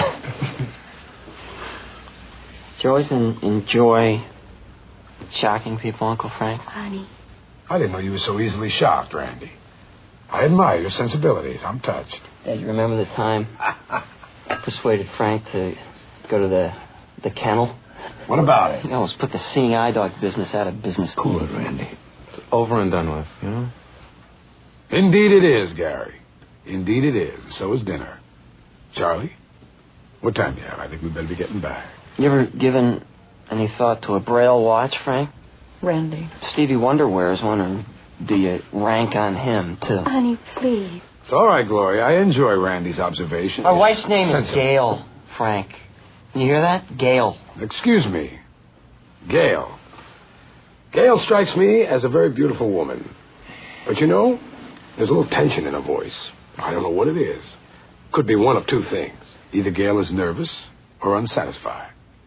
you always enjoy shocking people, Uncle Frank? Honey. I didn't know you were so easily shocked, Randy. I admire your sensibilities. I'm touched. Dad, you remember the time I persuaded Frank to go to the kennel? What about it? He almost put the seeing eye dog business out of business. Cool it, Randy. It's over and done with, you know? Indeed it is, Gary. Indeed it is. And so is dinner. Charlie, what time do you have? I think we better be getting back. You ever given any thought to a Braille watch, Frank? Randy. Stevie Wonder wears one, or do you rank on him, too? Honey, please. It's all right, Gloria. I enjoy Randy's observation. My wife's name is Sensible. Gail, Frank. You hear that? Gail. Excuse me. Gail. Gail strikes me as a very beautiful woman. But you know, there's a little tension in her voice. I don't know what it is. Could be one of two things. Either Gail is nervous or unsatisfied.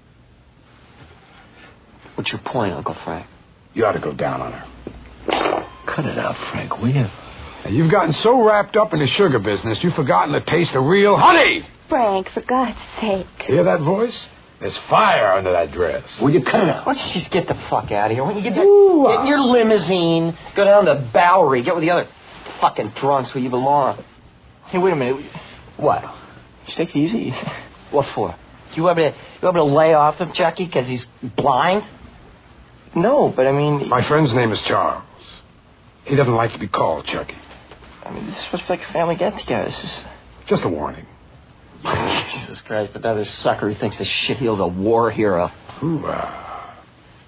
What's your point, Uncle Frank? You ought to go down on her. Cut it out, Frank, will you? Now, you've gotten so wrapped up in the sugar business, you've forgotten to taste of real honey. Frank, for God's sake. Hear that voice? There's fire under that dress. Will you cut it out? Why don't you just get the fuck out of here? Why don't you get in your limousine, go down to Bowery, get with the other fucking drunks where you belong. Hey, wait a minute. What? Just take it easy. What for? You able to lay off him, Chucky, because he's blind? No, but I mean... My friend's name is Charles. He doesn't like to be called Chucky. I mean, this is supposed to be like a family get-together. This is... Just a warning. Jesus Christ, another sucker who thinks the shitheel is a war hero. Hoorah.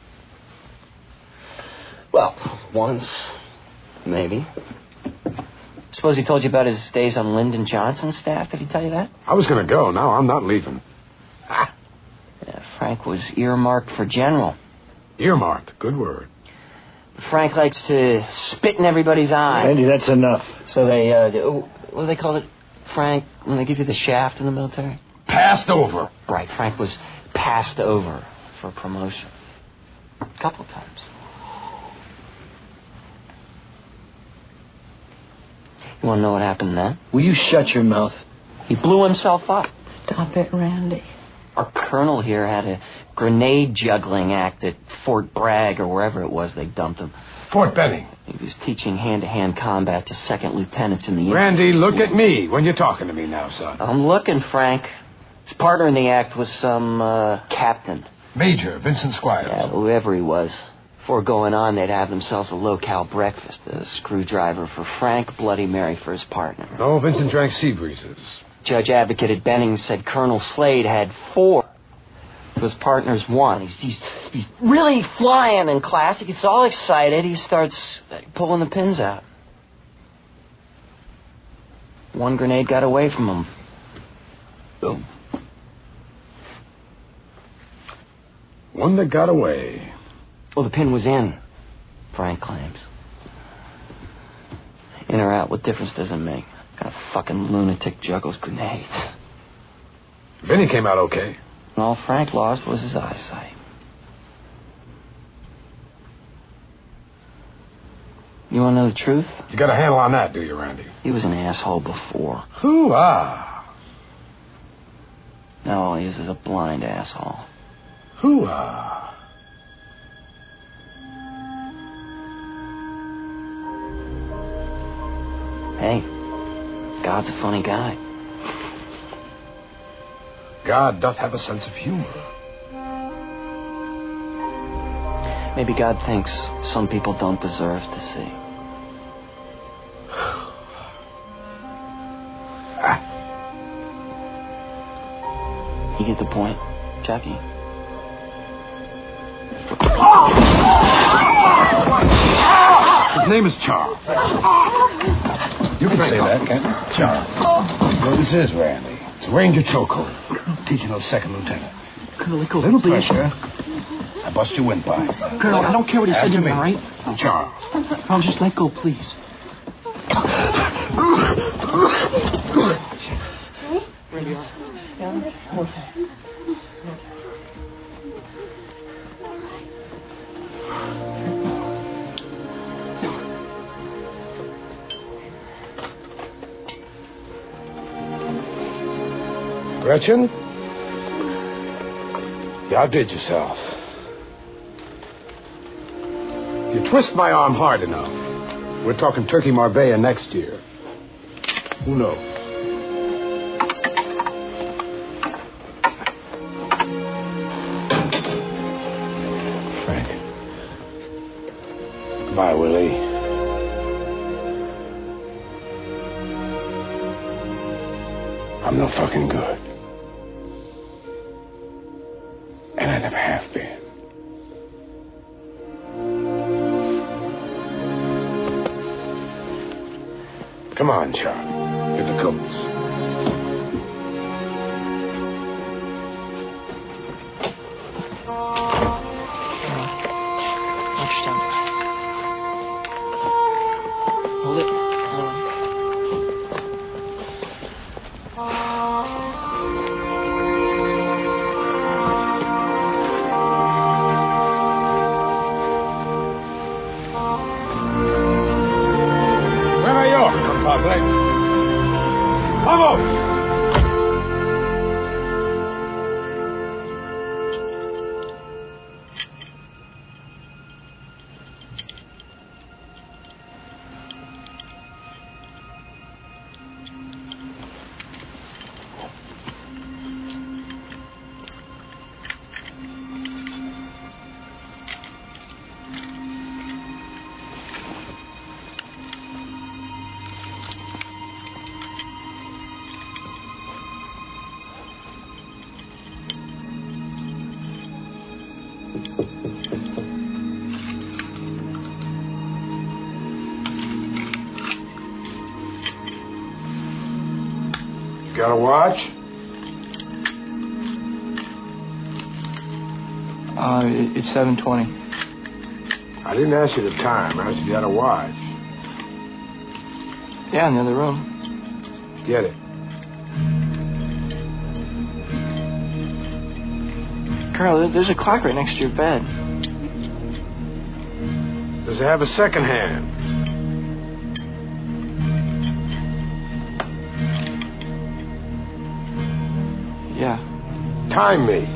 Well, once, maybe. Suppose he told you about his days on Lyndon Johnson's staff? Did he tell you that? I was going to go. Now I'm not leaving. Yeah, Frank was earmarked for general. Earmarked. Good word. Frank likes to spit in everybody's eye. Randy, that's enough. So they, what do they call it, Frank, when they give you the shaft in the military? Passed over. Right, Frank was passed over for promotion. A couple of times. You want to know what happened then? Will you shut your mouth? He blew himself up. Stop it, Randy. Our colonel here had a grenade juggling act at Fort Bragg or wherever it was they dumped him. Fort Benning. He was teaching hand-to-hand combat to second lieutenants in the... Randy, look at me when you're talking to me now, son. I'm looking, Frank. His partner in the act was some captain. Major Vincent Squires. Yeah, whoever he was. Before going on, they'd have themselves a low-cal breakfast. A screwdriver for Frank, Bloody Mary for his partner. No, Vincent drank sea breezes. Judge Advocate at Benning said Colonel Slade had 4. So his partner's 1. He's really flying in class. He gets all excited. He starts pulling the pins out. One grenade got away from him. Boom. One that got away. Well, the pin was in, Frank claims. In or out, what difference does it make? What kind of fucking lunatic juggles grenades? Vinny came out okay. And all Frank lost was his eyesight. You want to know the truth? You got a handle on that, do you, Randy? He was an asshole before. Hoo-ah. Now all he is a blind asshole. Hoo-ah. Hey, God's a funny guy. God doth have a sense of humor. Maybe God thinks some people don't deserve to see. You get the point, Jackie? His name is Charles. You can say that, can't you? Charles. What this is, Randy? It's Ranger Choco, teaching those second lieutenants. Colonel, let go, Little please. pressure. I bust your windpipe. Colonel, I don't care what he said to me, all right? Charles. Colonel, just let go, please. Gretchen? You outdid yourself. You twist my arm hard enough. We're talking Turkey Marbella next year. Who knows? Frank. Goodbye, Willie. I'm no fucking good. And I never have been. Come on, Charlie. vehicles. Hold it. Nueva York, compadre. Vamos! Got a watch? It's 7:20. I didn't ask you the time. I asked if you had a watch. Yeah, in the other room. Get it. Carl, there's a clock right next to your bed. Does it have a second hand? Yeah. Time me.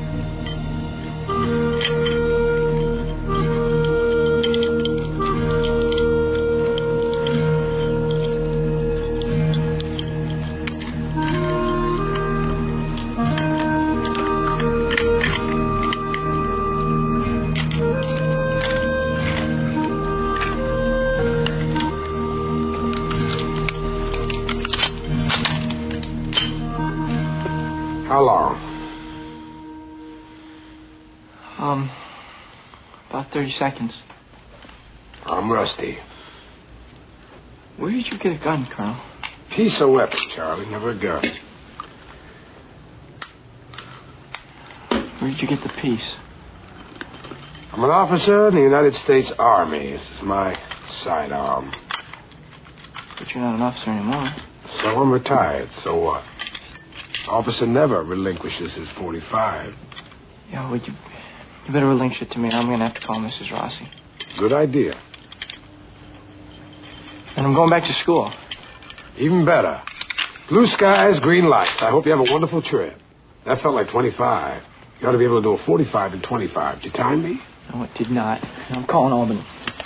How long? About 30 seconds. I'm rusty. Where did you get a gun, Colonel? Piece of weapon, Charlie. Never a gun. Where did you get the piece? I'm an officer in the United States Army. This is my sidearm. But you're not an officer anymore. So I'm retired. So what? Officer never relinquishes his .45. Yeah, well, you better relinquish it to me. I'm going to have to call Mrs. Rossi. Good idea. And I'm going back to school. Even better. Blue skies, green lights. I hope you have a wonderful trip. That felt like 25. You ought to be able to do a 45 and 25. Did you time me? No, it did not. I'm calling Albany.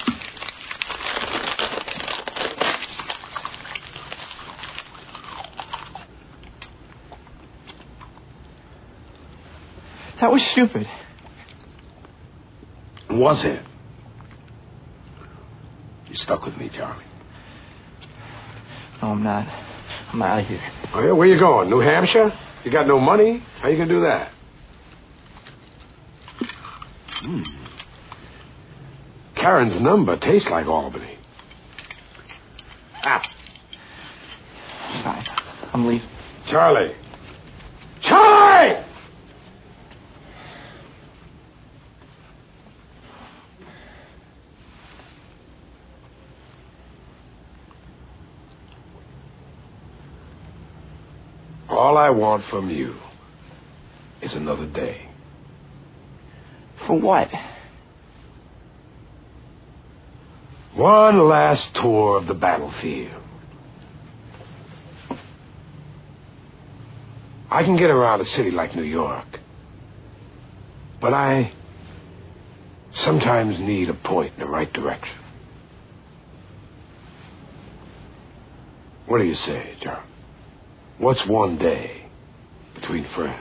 That was stupid. Was it? You stuck with me, Charlie. No, I'm not. I'm out of here. Oh, yeah? Where you going? New Hampshire? You got no money? How you gonna do that? Karen's number tastes like Albany. Ah. Fine. I'm leaving. Charlie! Charlie! All I want from you is another day. For what? One last tour of the battlefield. I can get around a city like New York, but I sometimes need a point in the right direction. What do you say, John? What's one day between friends?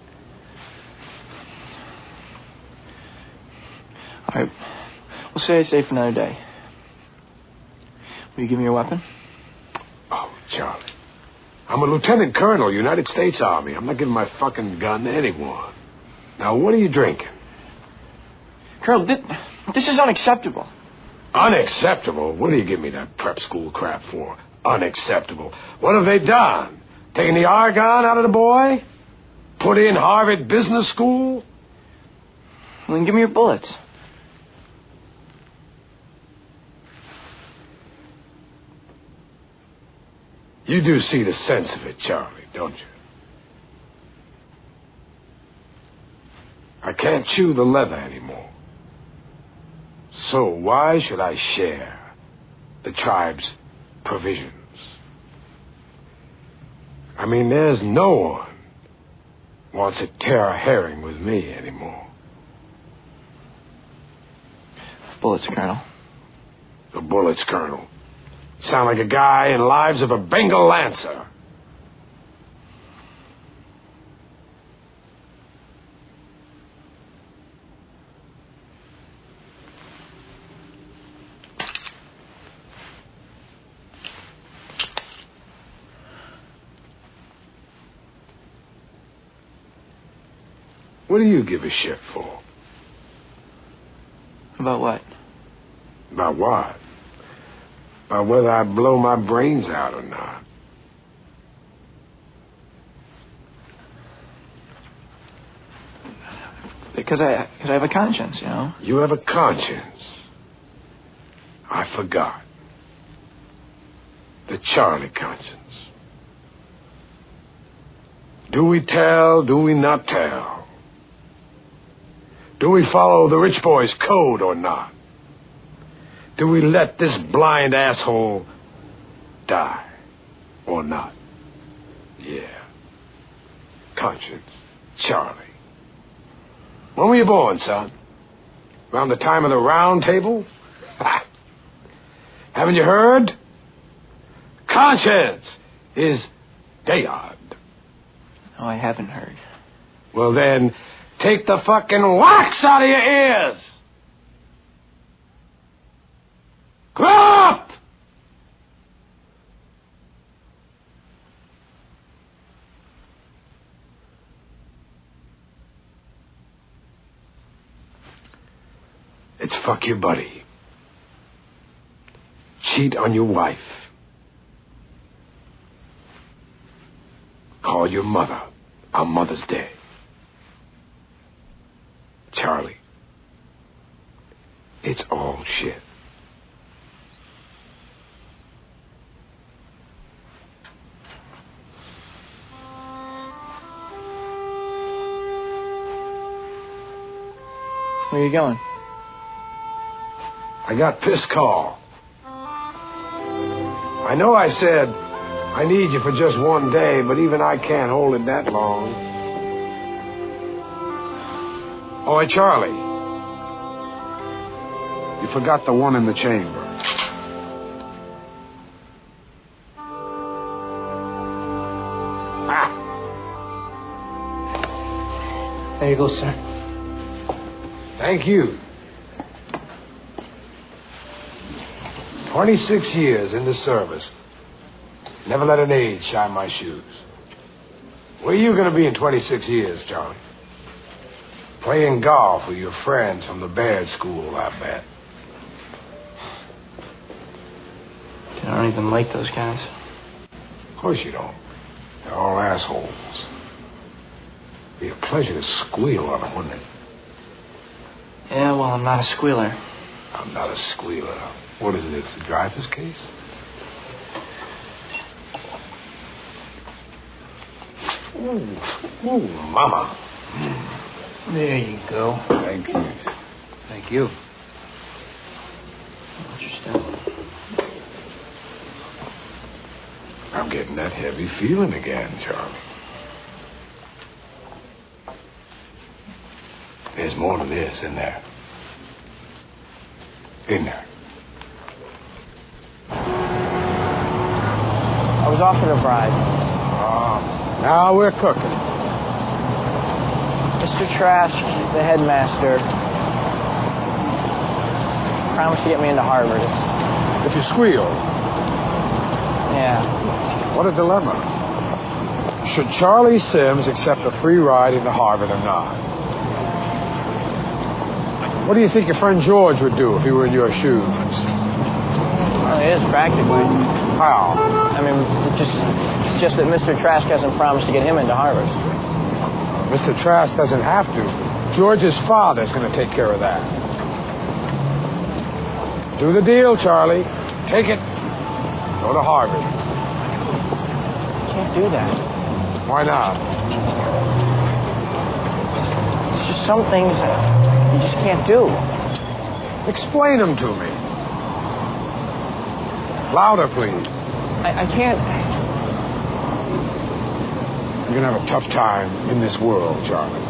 All right. We'll say it's safe for another day. Will you give me your weapon? Oh, Charlie. I'm a lieutenant colonel, United States Army. I'm not giving my fucking gun to anyone. Now, what are you drinking? Colonel, this is unacceptable. Unacceptable? What do you give me that prep school crap for? Unacceptable. What have they done? Taken the argon out of the boy? Put in Harvard Business School? Well, then give me your bullets. You do see the sense of it, Charlie, don't you? I can't chew the leather anymore. So why should I share the tribe's provisions? I mean, there's no one wants to tear a herring with me anymore. Bullets, Colonel. The bullets, Colonel. Sound like a guy in Lives of a Bengal Lancer. What do you give a shit for? About what? About what? About whether I blow my brains out or not. Because I have a conscience, you know? You have a conscience. I forgot. The Charlie conscience. Do we tell? Do we not tell? Do we follow the rich boy's code or not? Do we let this blind asshole die or not? Yeah. Conscience. Charlie. When were you born, son? Around the time of the round table? Haven't you heard? Conscience is Dayard. No, I haven't heard. Well, then, take the fucking wax out of your ears! Grow up! It's fuck your buddy. Cheat on your wife. Call your mother on Mother's Day. Charlie, it's all shit. Where are you going? I got piss call. I know I said I need you for just one day, but even I can't hold it that long. Oh, hey, Charlie. You forgot the one in the chamber. There you go, sir. Thank you. 26 years in the service. Never let an age shine my shoes. Where are you going to be in 26 years, Charlie? Playing golf with your friends from the Baird School, I bet. I don't even like those guys. Of course you don't. They're all assholes. It'd be a pleasure to squeal on them, wouldn't it? Yeah, well, I'm not a squealer. I'm not a squealer. What is it? It's the Dreyfus case? Ooh, mama. There you go. Thank you. Thank you. Watch your step. I'm getting that heavy feeling again, Charlie. There's more to this, isn't there? Isn't there? I was offered a bribe. Now we're cooking. Mr. Trask, the headmaster, promised to get me into Harvard. If you squeal. Yeah. What a dilemma. Should Charlie Sims accept a free ride into Harvard or not? What do you think your friend George would do if he were in your shoes? Well, he is practically. How? I mean, it's just that Mr. Trask hasn't promised to get him into Harvard. Mr. Trask doesn't have to. George's father's going to take care of that. Do the deal, Charlie. Take it. Go to Harvard. Can't do that. Why not? There's just some things you just can't do. Explain them to me. Louder, please. I can't. You're going to have a tough time in this world, Charlie.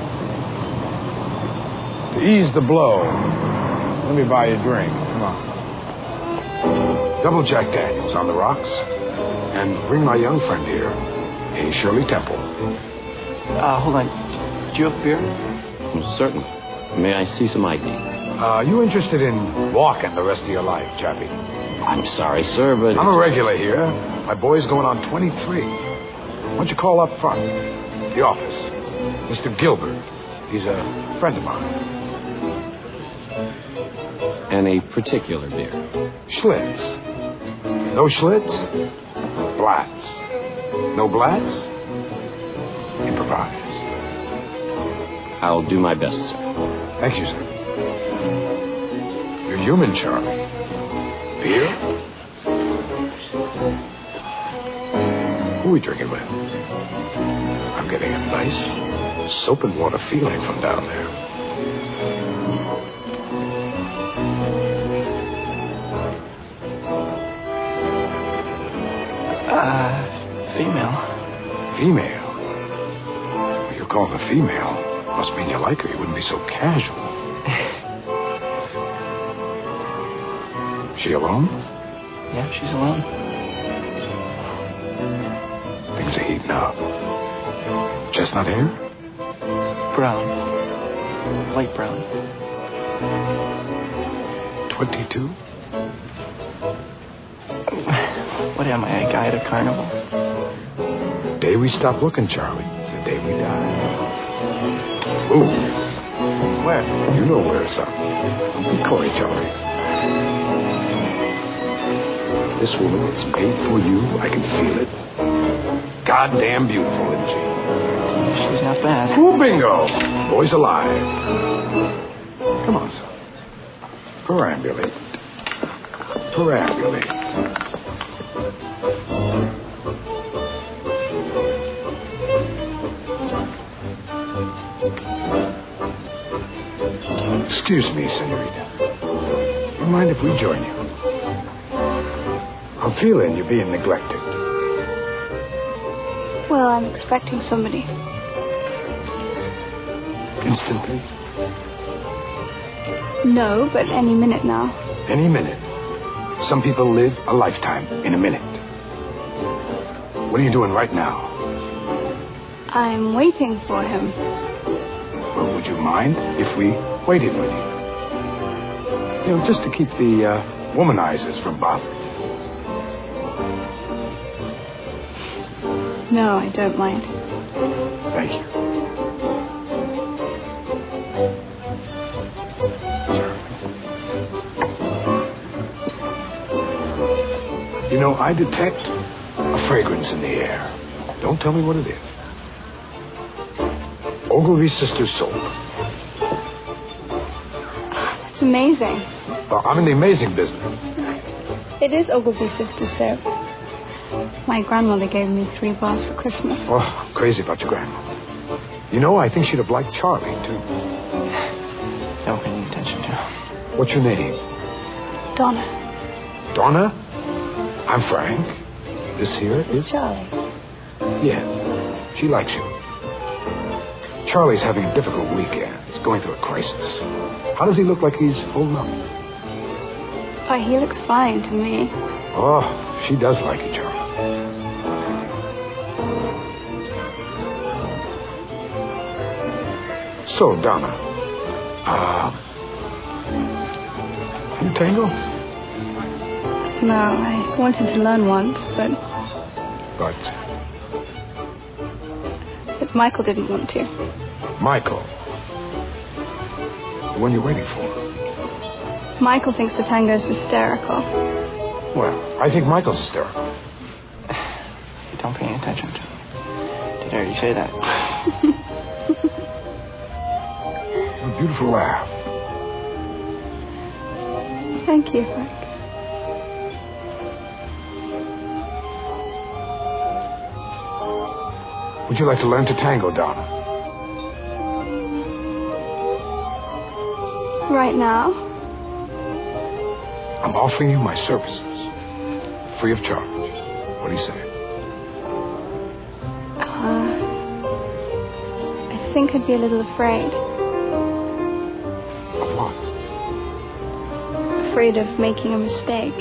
To ease the blow, let me buy you a drink. Come on. Double Jack Daniels on the rocks. And bring my young friend here, a Shirley Temple. Hold on. Do you have beer? Certainly. May I see some ID? You interested in walking the rest of your life, Chappie? I'm sorry, sir, but... I'm a regular here. My boy's going on 23. Why don't you call up front? The office. Mr. Gilbert. He's a friend of mine. Any particular beer? Schlitz. No Schlitz? Blatz. No Blatz? Improvise. I'll do my best, sir. Thank you, sir. You're human, Charlie. Beer? Who are we drinking with? I'm getting a nice soap and water feeling from down there. Female. Female? Well, you're calling her female. Must mean you like her. You wouldn't be so casual. She alone? Yeah, she's alone. Things are heating up. Chestnut hair? Brown. Light brown. 22? What am I, a guy at a carnival? The day we stop looking, Charlie. The day we die. Ooh. Where? You know where, son. Don't be coy, Charlie. This woman is made for you. I can feel it. Goddamn beautiful, isn't she? She's not bad. Ooh, bingo. Boy's alive. Come on, son. Perambulate. Perambulate. Excuse me, senorita. You mind if we join you? I'm feeling you're being neglected. Well, I'm expecting somebody. Instantly? No, but any minute now. Any minute. Some people live a lifetime in a minute. What are you doing right now? I'm waiting for him. Well, would you mind if we waited with you? You know, just to keep the womanizers from bothering you. No, I don't mind. Thank you. You know, I detect a fragrance in the air. Don't tell me what it is. Ogilvy Sisters soap. It's amazing. Well, I'm in the amazing business. It is Ogilvy Sisters soap. My grandmother gave me 3 bars for Christmas. Oh, I'm crazy about your grandmother. You know, I think she'd have liked Charlie, too. Don't pay any attention to her. What's your name? Donna. Donna? I'm Frank. This here is Charlie. Yes. She likes you. Charlie's having a difficult weekend. He's going through a crisis. How does he look like he's holding up? Why, he looks fine to me. Oh, she does like you, Charlie. So, Donna, you tango? No, I wanted to learn once, but But Michael didn't want to. Michael? The one you're waiting for? Michael thinks the tango's hysterical. Well, I think Michael's hysterical. You don't pay any attention to him. Did I already say that? A beautiful laugh. Thank you, Frank. Would you like to learn to tango, Donna? Right now? I'm offering you my services. Free of charge. What do you say? I think I'd be a little afraid. Of what? Afraid of making a mistake.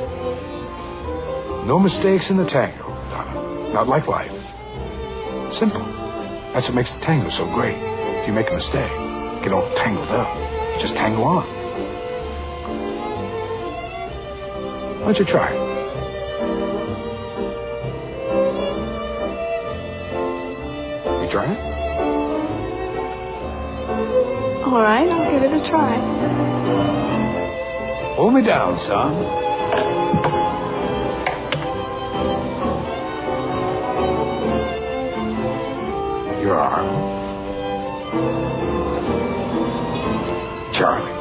No mistakes in the tango, Donna. Not like life. Simple. That's what makes the tango so great. If you make a mistake, get all tangled up. Just tango on. Why don't you try it? You try it? All right, I'll give it a try. Hold me down, son. Your arm. Charlie.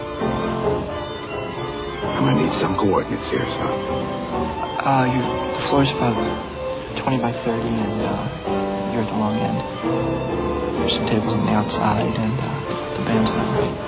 I'm gonna need some coordinates here, son. The floor's about 20 by 30, and you're at the long end. There's some tables on the outside, and the band's on the right.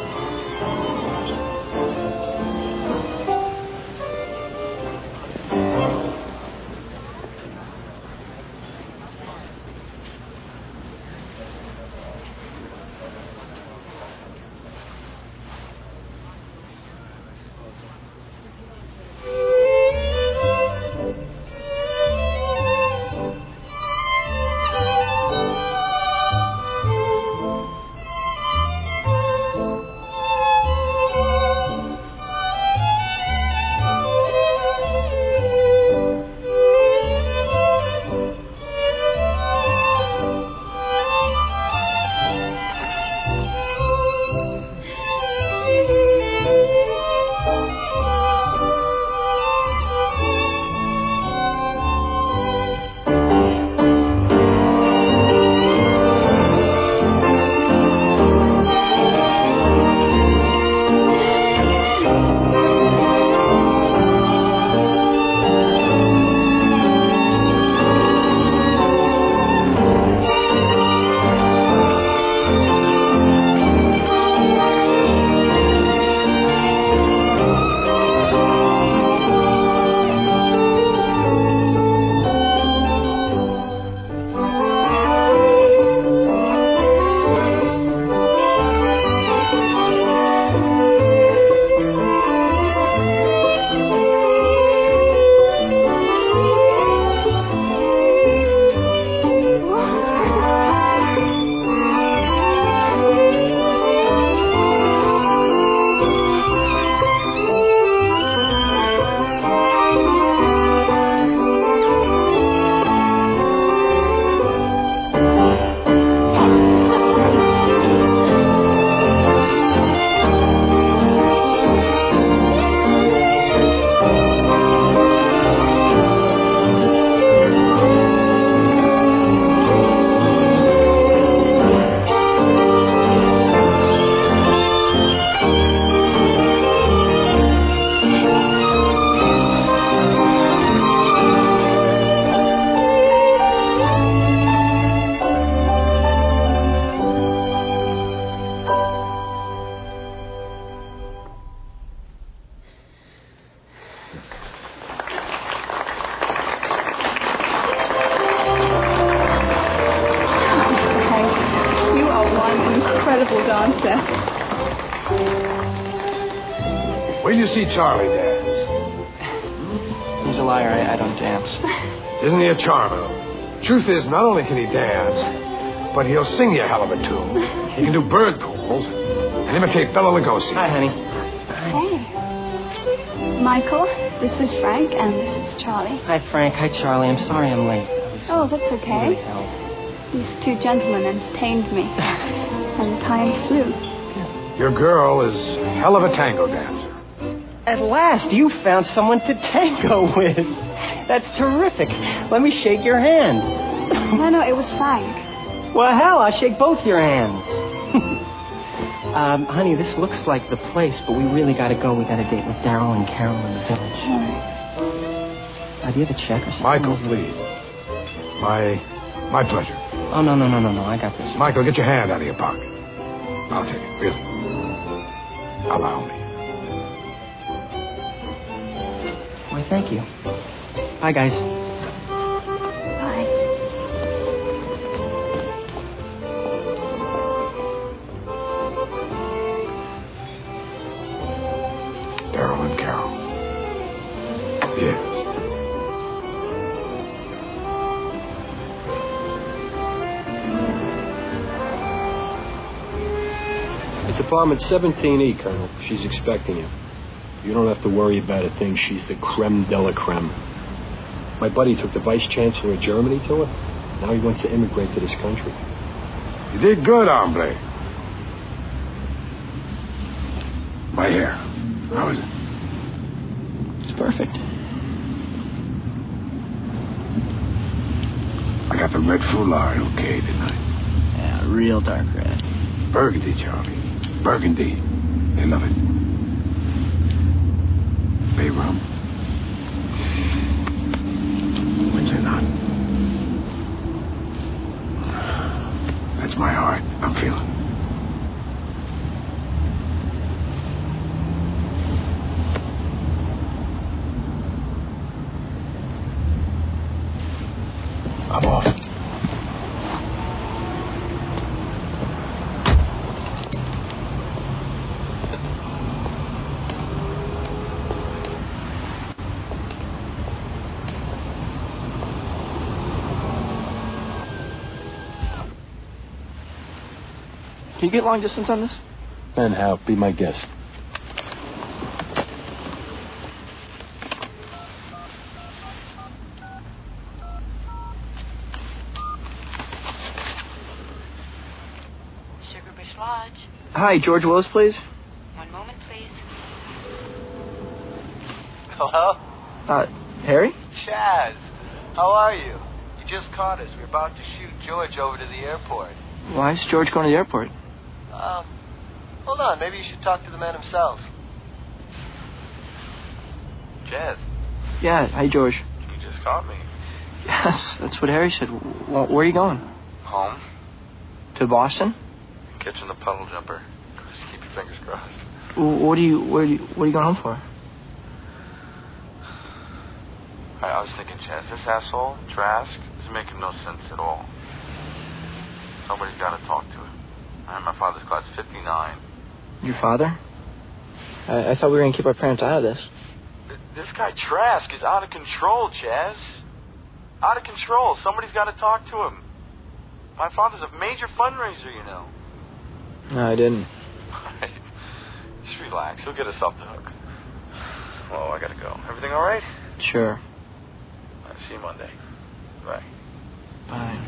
When you see Charlie dance? He's a liar. I don't dance. Isn't he a charmer? Truth is, not only can he dance, but he'll sing you a hell of a tune. He can do bird calls and imitate Bela Lugosi. Hi, honey. Hey. Michael, this is Frank, and this is Charlie. Hi, Frank. Hi, Charlie. I'm sorry I'm late. Oh, that's okay. These two gentlemen entertained me, and the time flew. Your girl is a hell of a tango dancer. At last, you found someone to tango with. That's terrific. Let me shake your hand. No, it was Frank. Well, hell, I'll shake both your hands. Honey, this looks like the place, but we really got to go. We got a date with Daryl and Carol in the village. Do you have a check or something? Michael, please. My pleasure. Oh, no. I got this. Michael, get your hand out of your pocket. I'll take it, really. Allow me. Why, thank you. Bye, guys. Bye. Daryl and Carol. Yes. It's apartment 17E, Colonel. She's expecting you. You don't have to worry about a thing. She's the creme de la creme. My buddy took the vice chancellor of Germany to her. Now he wants to immigrate to this country. You did good, hombre. My hair. How is it? It's perfect. I got the red foulard okay tonight. Yeah, real dark red. Burgundy, Charlie. Burgundy. They love it. Bay rum. Wednesday night. That's my heart. I'm feeling. I'm off. Can you get long distance on this? Ben Howe, be my guest. Sugarbush Lodge. Hi, George Willis, please. One moment, please. Hello? Harry? Chaz, how are you? You just caught us. We're about to shoot George over to the airport. Why is George going to the airport? Hold on. Maybe you should talk to the man himself. Chaz. Yeah, hi, George. You just caught me. Yes, that's what Harry said. Where are you going? Home. To Boston? Catching the puddle jumper. Just keep your fingers crossed. What are you going home for? I was thinking, Chaz, this asshole, Trask, is making no sense at all. Somebody's got to talk to him. I'm my father's class 59. Your father? I thought we were going to keep our parents out of this. This guy Trask is out of control, Chaz. Out of control. Somebody's got to talk to him. My father's a major fundraiser, you know. No, I didn't. Just relax. He'll get us off the hook. Well, I got to go. Everything all right? Sure. I'll see you Monday. Bye. Bye.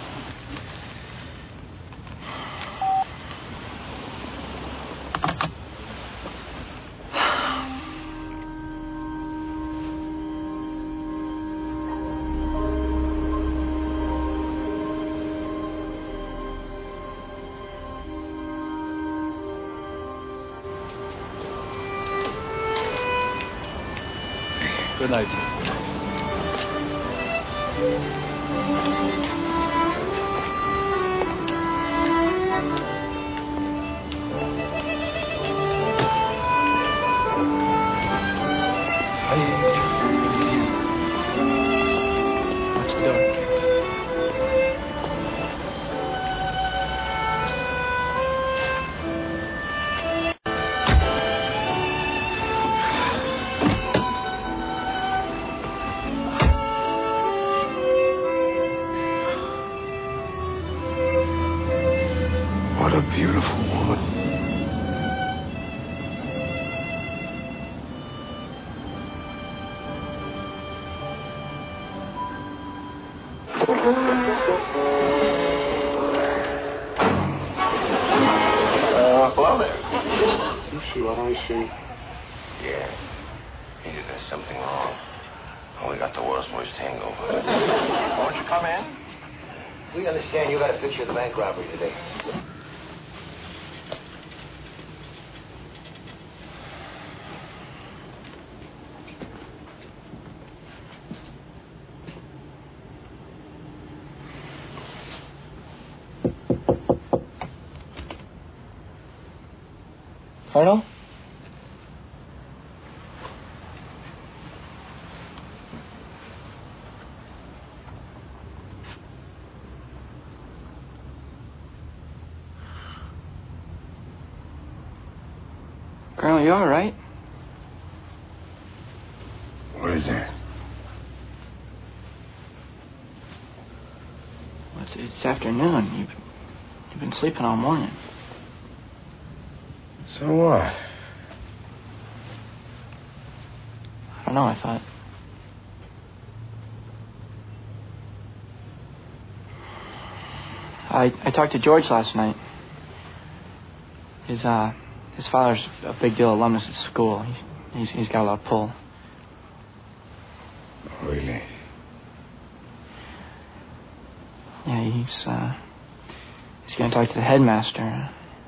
Good night. Watch the door. What a beautiful woman. Hello there. You see what I see. Yeah. He did something wrong. Only got the world's worst hangover. Won't you come in? We understand you got a picture of the bank robbery today. Colonel? Colonel, you all right? What is that? Well, it's afternoon. You've been sleeping all morning. So what? I don't know, I thought. I talked to George last night. His father's a big deal alumnus at school. He's got a lot of pull. Really? Yeah, he's going to talk to the headmaster.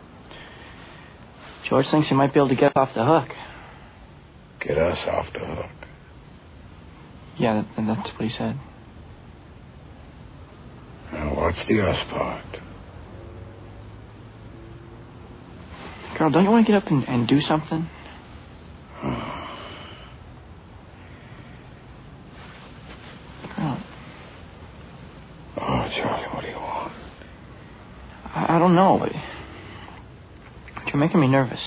George thinks he might be able to get off the hook. Get us off the hook? Yeah, that's what he said. Now, what's the us part? Colonel, don't you want to get up and do something? Colonel. Oh, Charlie, what do you want? I don't know. You're making me nervous.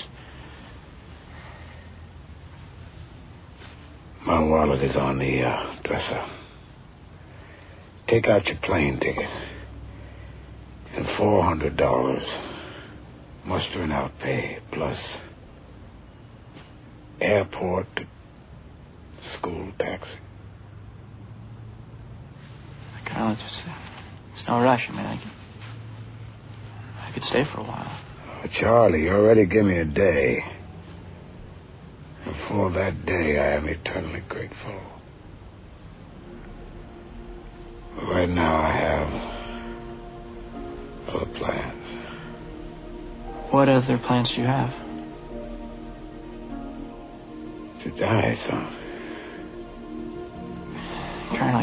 My wallet is on the dresser. Take out your plane ticket. And $400. Muster and out pay, plus airport to school taxi. Colonel, it's no rush. I mean, I could stay for a while. Oh, Charlie, you already give me a day. And for that day, I am eternally grateful. But right now, I have other plans. What other plans do you have? To die, son. Colonel,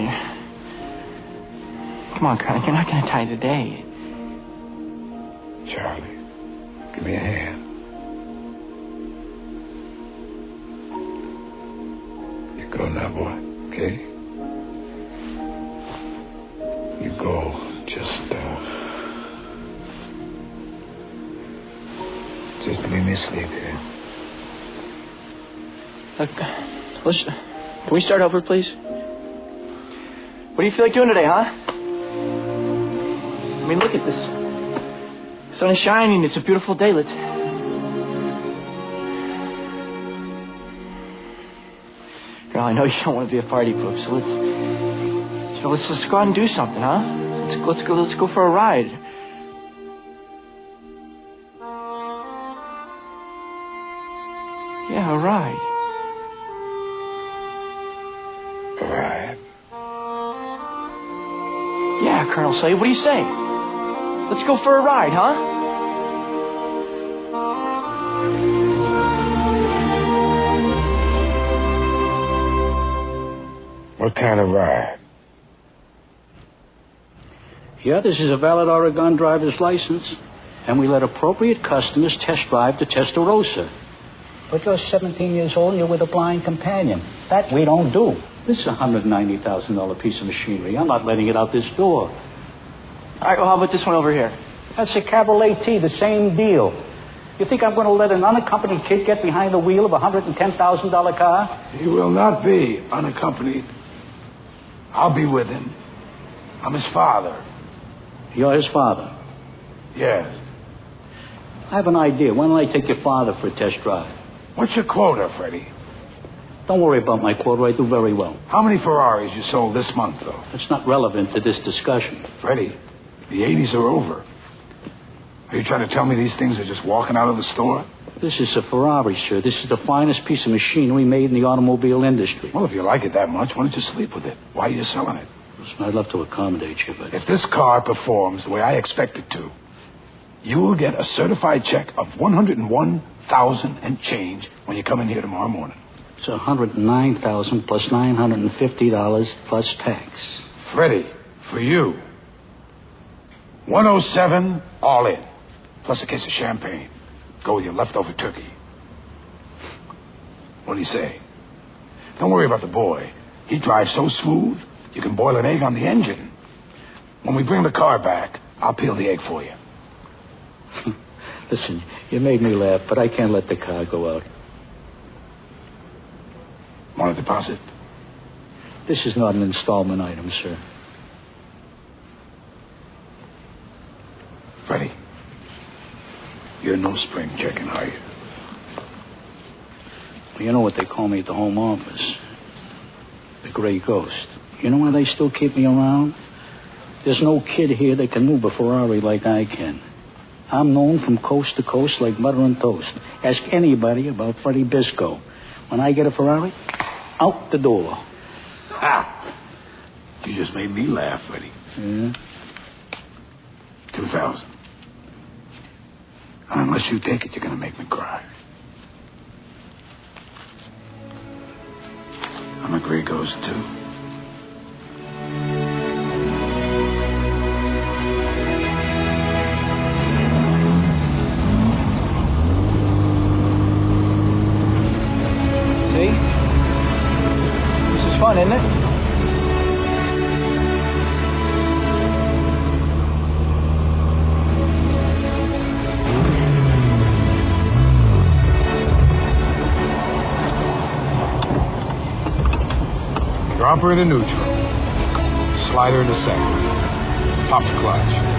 come on, Colonel, you're not going to die today. Charlie, give me a hand. You go now, boy, okay? You go, just leave me asleep here. Look, can we start over, please? What do you feel like doing today, huh? I mean, look at this. The sun is shining. It's a beautiful day. Let's... Girl, I know you don't want to be a party poop, so let's just go out and do something, huh? Let's go for a ride. Yeah, a ride. A ride? Yeah, Colonel Slade, what do you say? Let's go for a ride, huh? What kind of ride? Yeah, this is a valid Oregon driver's license. And we let appropriate customers test drive the Testarossa. But you're 17 years old and you're with a blind companion. That we don't do. This is a $190,000 piece of machinery. I'm not letting it out this door. All right, well, how about this one over here? That's a Cabriolet T, the same deal. You think I'm going to let an unaccompanied kid get behind the wheel of a $110,000 car? He will not be unaccompanied. I'll be with him. I'm his father. You're his father? Yes. I have an idea. Why don't I take your father for a test drive? What's your quota, Freddie? Don't worry about my quota. I do very well. How many Ferraris you sold this month, though? It's not relevant to this discussion. Freddie, the 80s are over. Are you trying to tell me these things are just walking out of the store? This is a Ferrari, sir. This is the finest piece of machinery made in the automobile industry. Well, if you like it that much, why don't you sleep with it? Why are you selling it? Listen, I'd love to accommodate you, but... If this car performs the way I expect it to, you will get a certified check of $101,000 and change when you come in here tomorrow morning. It's $109,000 plus $950 plus tax. Freddie, for you, 107 all in, plus a case of champagne. Go with your leftover turkey. What do you say? Don't worry about the boy. He drives so smooth, you can boil an egg on the engine. When we bring the car back, I'll peel the egg for you. Listen, you made me laugh, but I can't let the car go out. Want a deposit? This is not an installment item, sir. Freddie, you're no spring chicken, are you? Well, you know what they call me at the home office? The Gray Ghost. You know why they still keep me around? There's no kid here that can move a Ferrari like I can. I'm known from coast to coast like butter and toast. Ask anybody about Freddie Bisco. When I get a Ferrari, out the door. Ha! You just made me laugh, Freddie. Yeah? 2,000. Unless you take it, you're going to make me cry. I'm a Gray Ghost, too. See? This is fun, isn't it? Drop her into neutral. Slide her into second. Pop the clutch.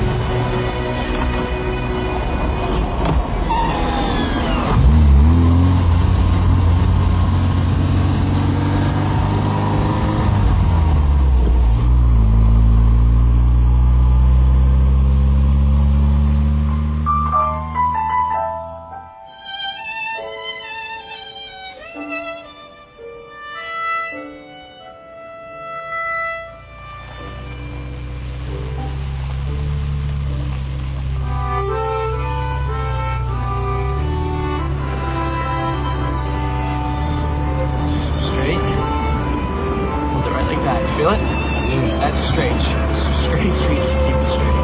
Feel it? Yeah. That's straight. Straight. Just keep it straight.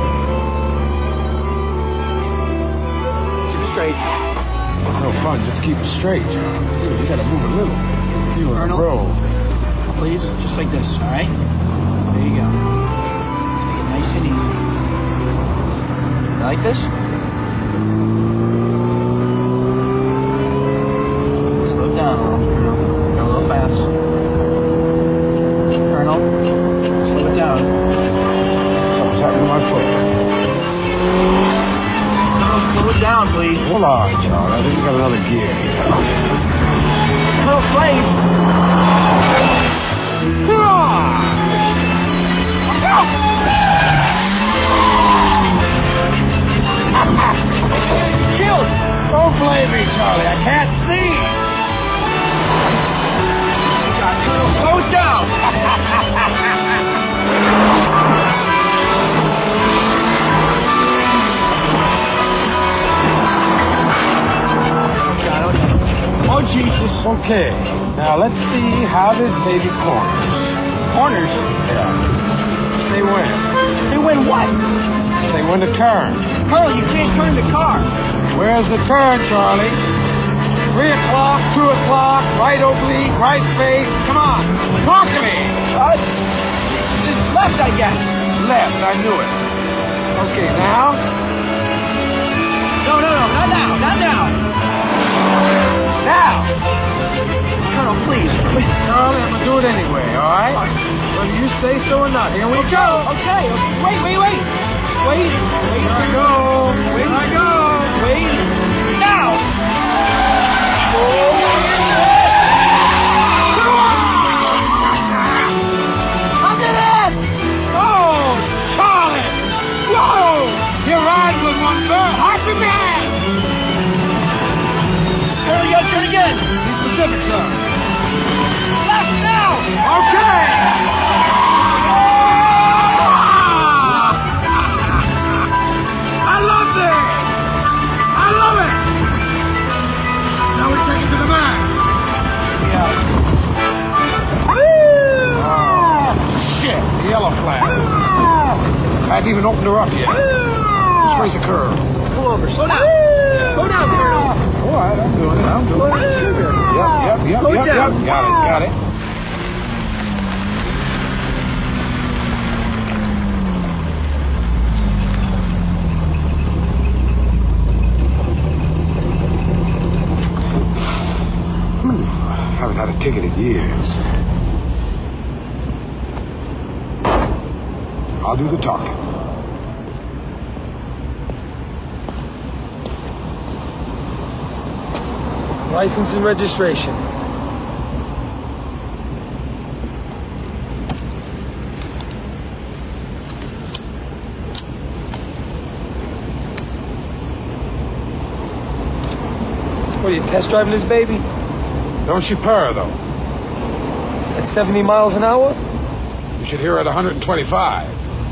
Keep it straight. No fun. Just keep it straight. You gotta move a little. You in a row. Please, just like this, all right? There you go. Take it nice and easy. You like this? Slow down. Go a little fast. Slow it down. Something's happening to my foot. No, slow it down, please. Hold on, John. I think we got another gear here. Little flame. Killed! Don't blame me, Charlie. I can't see. Slow it down. Oh, Jesus. Okay. Now, let's see how this baby corners. Corners? Yeah. Say when. Say when what? Say when to turn. Colonel, you can't turn the car. Where's the turn, Charlie? 3 o'clock, 2 o'clock, right oblique, right face. Come on. Talk to me. It's left, I guess. Left. I knew it. Okay, now? No, not now. Not now. Now. Colonel, please. Charlie, I'm going to do it anyway, all right? Whether you say so or not. Here we go. Okay. Wait. Wait. Here I go. Here I go. Wait. Now. Look at that! Oh, Charlie! Whoa! You're riding with one bird. Happy man! even opened her up yet. Let's raise a curve. Pull over. Slow down. Slow down, Colonel. All right, I'm doing it. Yep. Slow down. Got it. Haven't had a ticket in years. I'll do the talking. License and registration. What are you, test driving this baby? Don't you purr, though. At 70 miles an hour? You should hear at 125.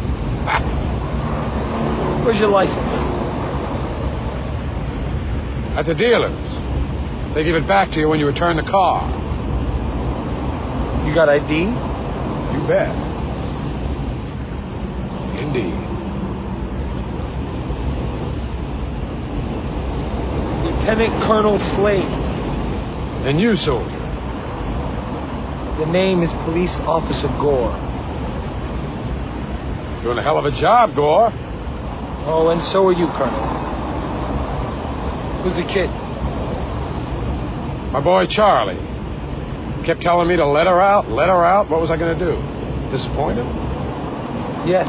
Where's your license? At the dealers. They give it back to you when you return the car. You got ID? You bet. Indeed. Lieutenant Colonel Slade. And you, soldier? The name is Police Officer Gore. Doing a hell of a job, Gore. Oh, and so are you, Colonel. Who's the kid? My boy Charlie. Kept telling me to let her out. What was I going to do? Disappoint him? Yes.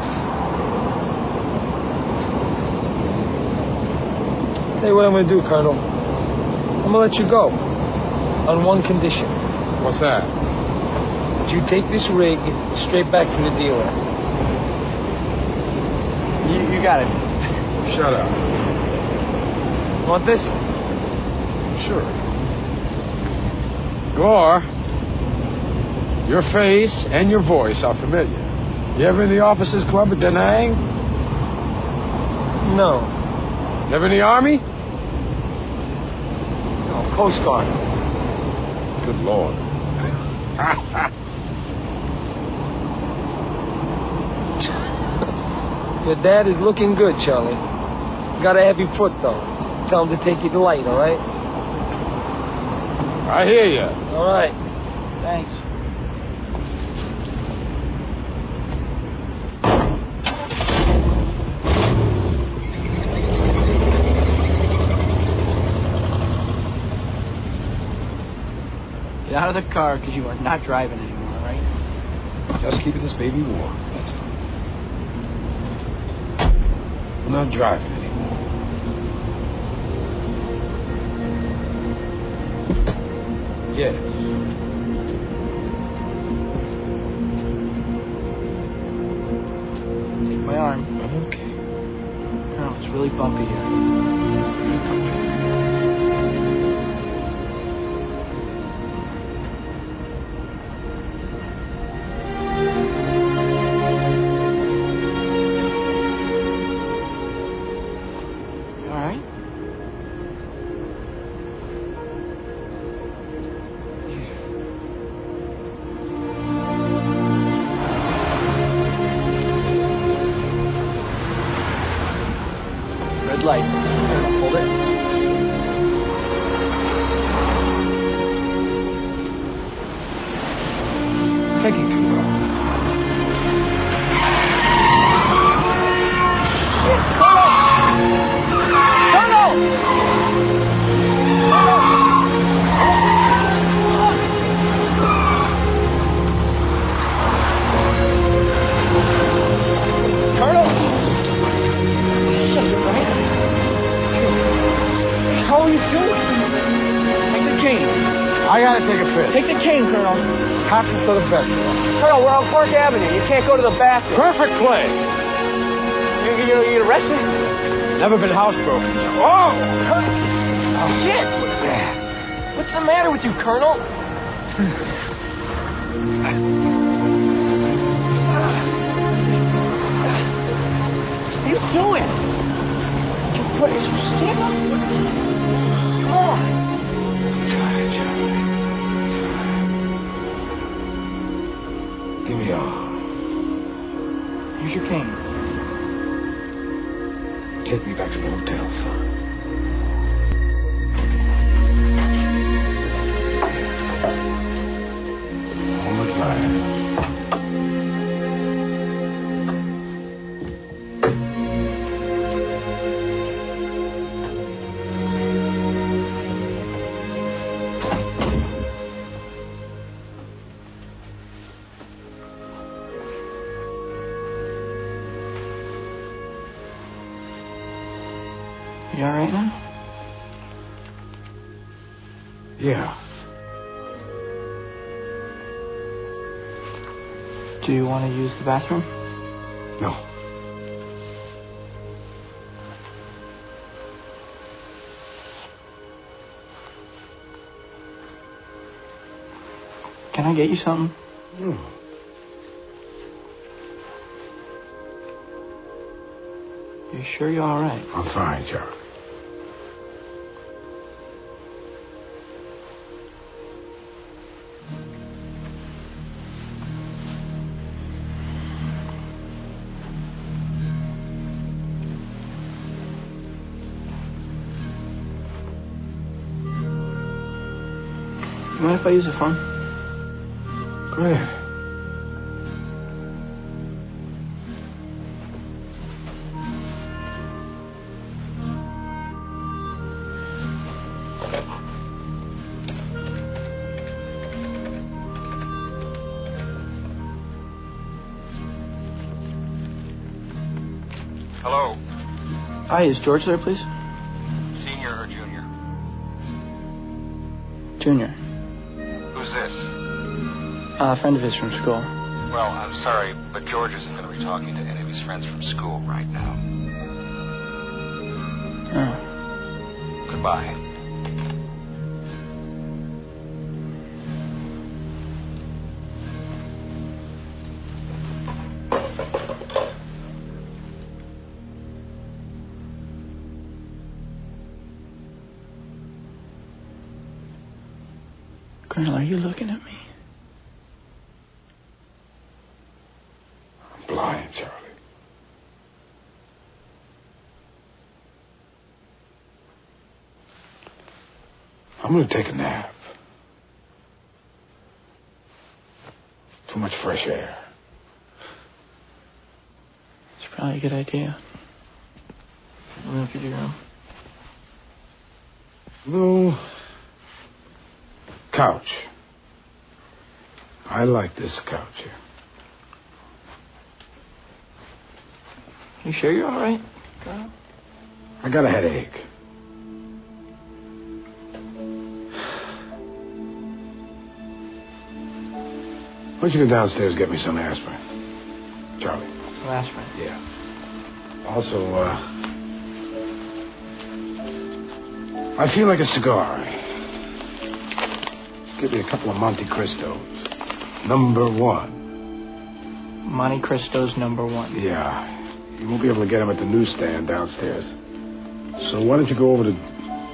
Tell you what I'm going to do, Colonel. I'm going to let you go. On one condition. What's that? That you take this rig straight back to the dealer. You got it. Shut up. Want this? Sure. Gore, your face and your voice are familiar. You ever in the officers' club at Da Nang? No. Never in the Army? No, Coast Guard. Good Lord. Your dad is looking good, Charlie. Got a heavy foot, though. Tell him to take you to light, all right? I hear you. All right. Thanks. Get out of the car, because you are not driving anymore, all right? Just keeping this baby warm. That's all. I'm not driving anymore. Yes. Take my arm. Okay. No, it's really bumpy here. Light. Hold it. Taking too long. I gotta take a piss. Take the cane, Colonel. Happens to the best of us. Colonel, we're on Park Avenue. You can't go to the bathroom. Perfect place. You arrested? Never been housebroken. Oh! Shit! What's the matter with you, Colonel? What are you doing? You put some stick up? Come on. Give me all. Here's your cane. take me back to the hotel, son. Home at last. You all right now? Yeah. Do you want to use the bathroom? No. Can I get you something? No. You sure you're all right? I'm fine, Charlie. You mind if I use the phone? Go ahead. Hello. Hi, is George there, please? Senior or junior? Junior. Who's this? A friend of his from school. Well, I'm sorry, but George isn't going to be talking to any of his friends from school right now. Oh. Goodbye. Colonel, are you looking at me? I'm blind, Charlie. I'm going to take a nap. Too much fresh air. It's probably a good idea. Let me look at your room. No. Couch. I like this couch here. You sure you're all right, Colonel? I got a headache. Why don't you go downstairs and get me some aspirin? Charlie. Some aspirin? Yeah. Also, I feel like a cigar. Give me a couple of Monte Cristos. #1. Monte Cristo's #1. Yeah. You won't be able to get them at the newsstand downstairs. So why don't you go over to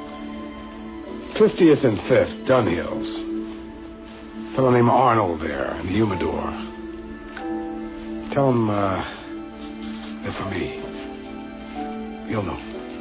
50th and 5th, Dunhills. A fellow named Arnold there in the humidor. Tell him, they're for me. You'll know.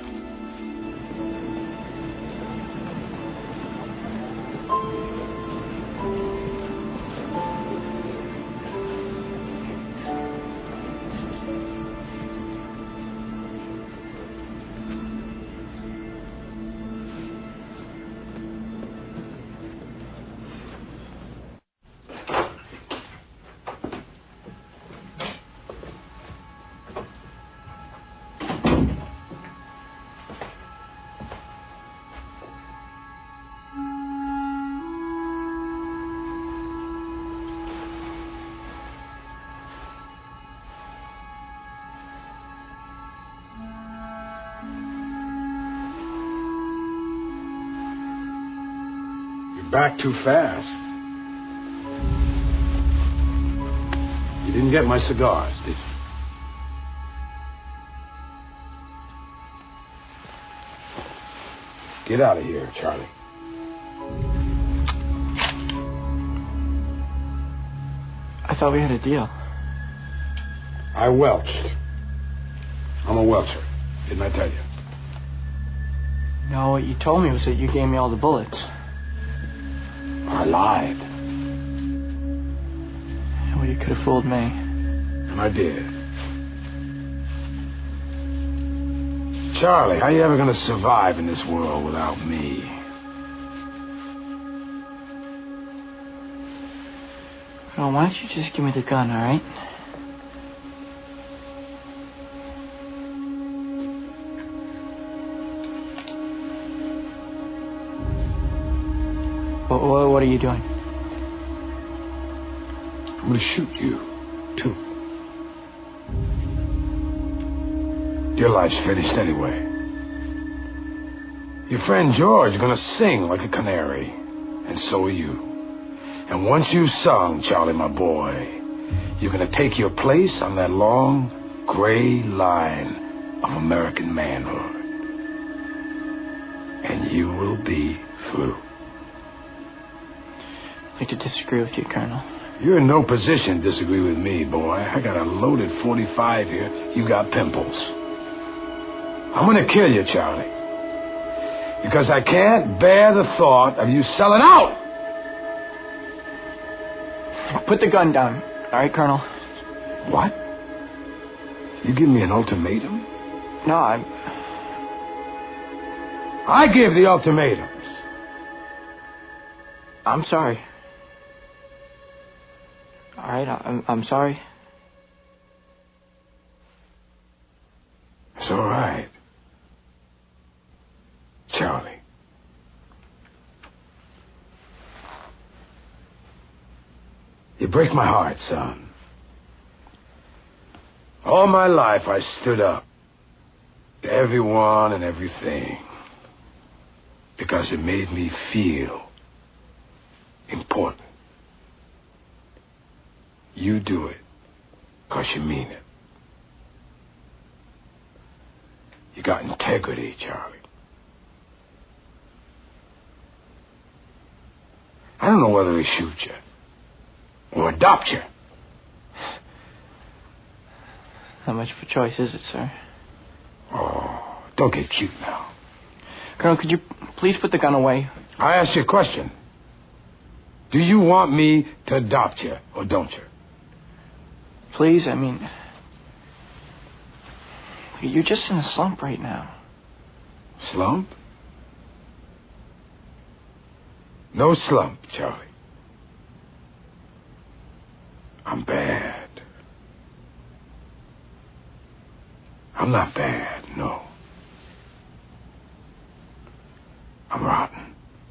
Back too fast. You didn't get my cigars, did you? Get out of here, Charlie. I thought we had a deal. I welched. I'm a welcher. Didn't I tell you? No, what you told me was that you gave me all the bullets. I lied. Well, you could have fooled me. And I did. Charlie, how you ever going to survive in this world without me? Well, why don't you just give me the gun, all right? What are you doing? I'm going to shoot you, too. Your life's finished anyway. Your friend George is going to sing like a canary, and so are you. And once you've sung, Charlie, my boy, you're going to take your place on that long, gray line of American manhood. And you will be through. I'd like to disagree with you, Colonel. You're in no position to disagree with me, boy. I got a loaded .45 here. You got pimples. I'm going to kill you, Charlie. Because I can't bear the thought of you selling out. Put the gun down. All right, Colonel? What? You give me an ultimatum? No, I give the ultimatums. I'm sorry. All right, I'm sorry. It's all right. Charlie. You break my heart, son. All my life I stood up to everyone and everything because it made me feel important. You do it because you mean it. You got integrity, Charlie. I don't know whether to shoot you or adopt you. How much of a choice is it, sir? Oh, don't get cute now. Colonel, could you please put the gun away? I asked you a question. Do you want me to adopt you or don't you? Please, I mean, you're just in a slump right now. Slump? No slump, Charlie. I'm bad. I'm not bad, no. I'm rotten.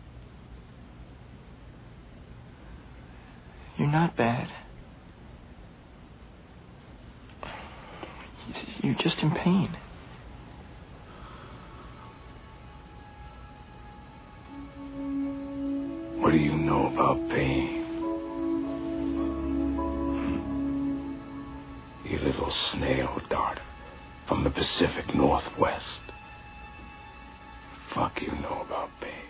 You're not bad. You're just in pain. What do you know about pain? You little snail darter from the Pacific Northwest. Fuck you know about pain.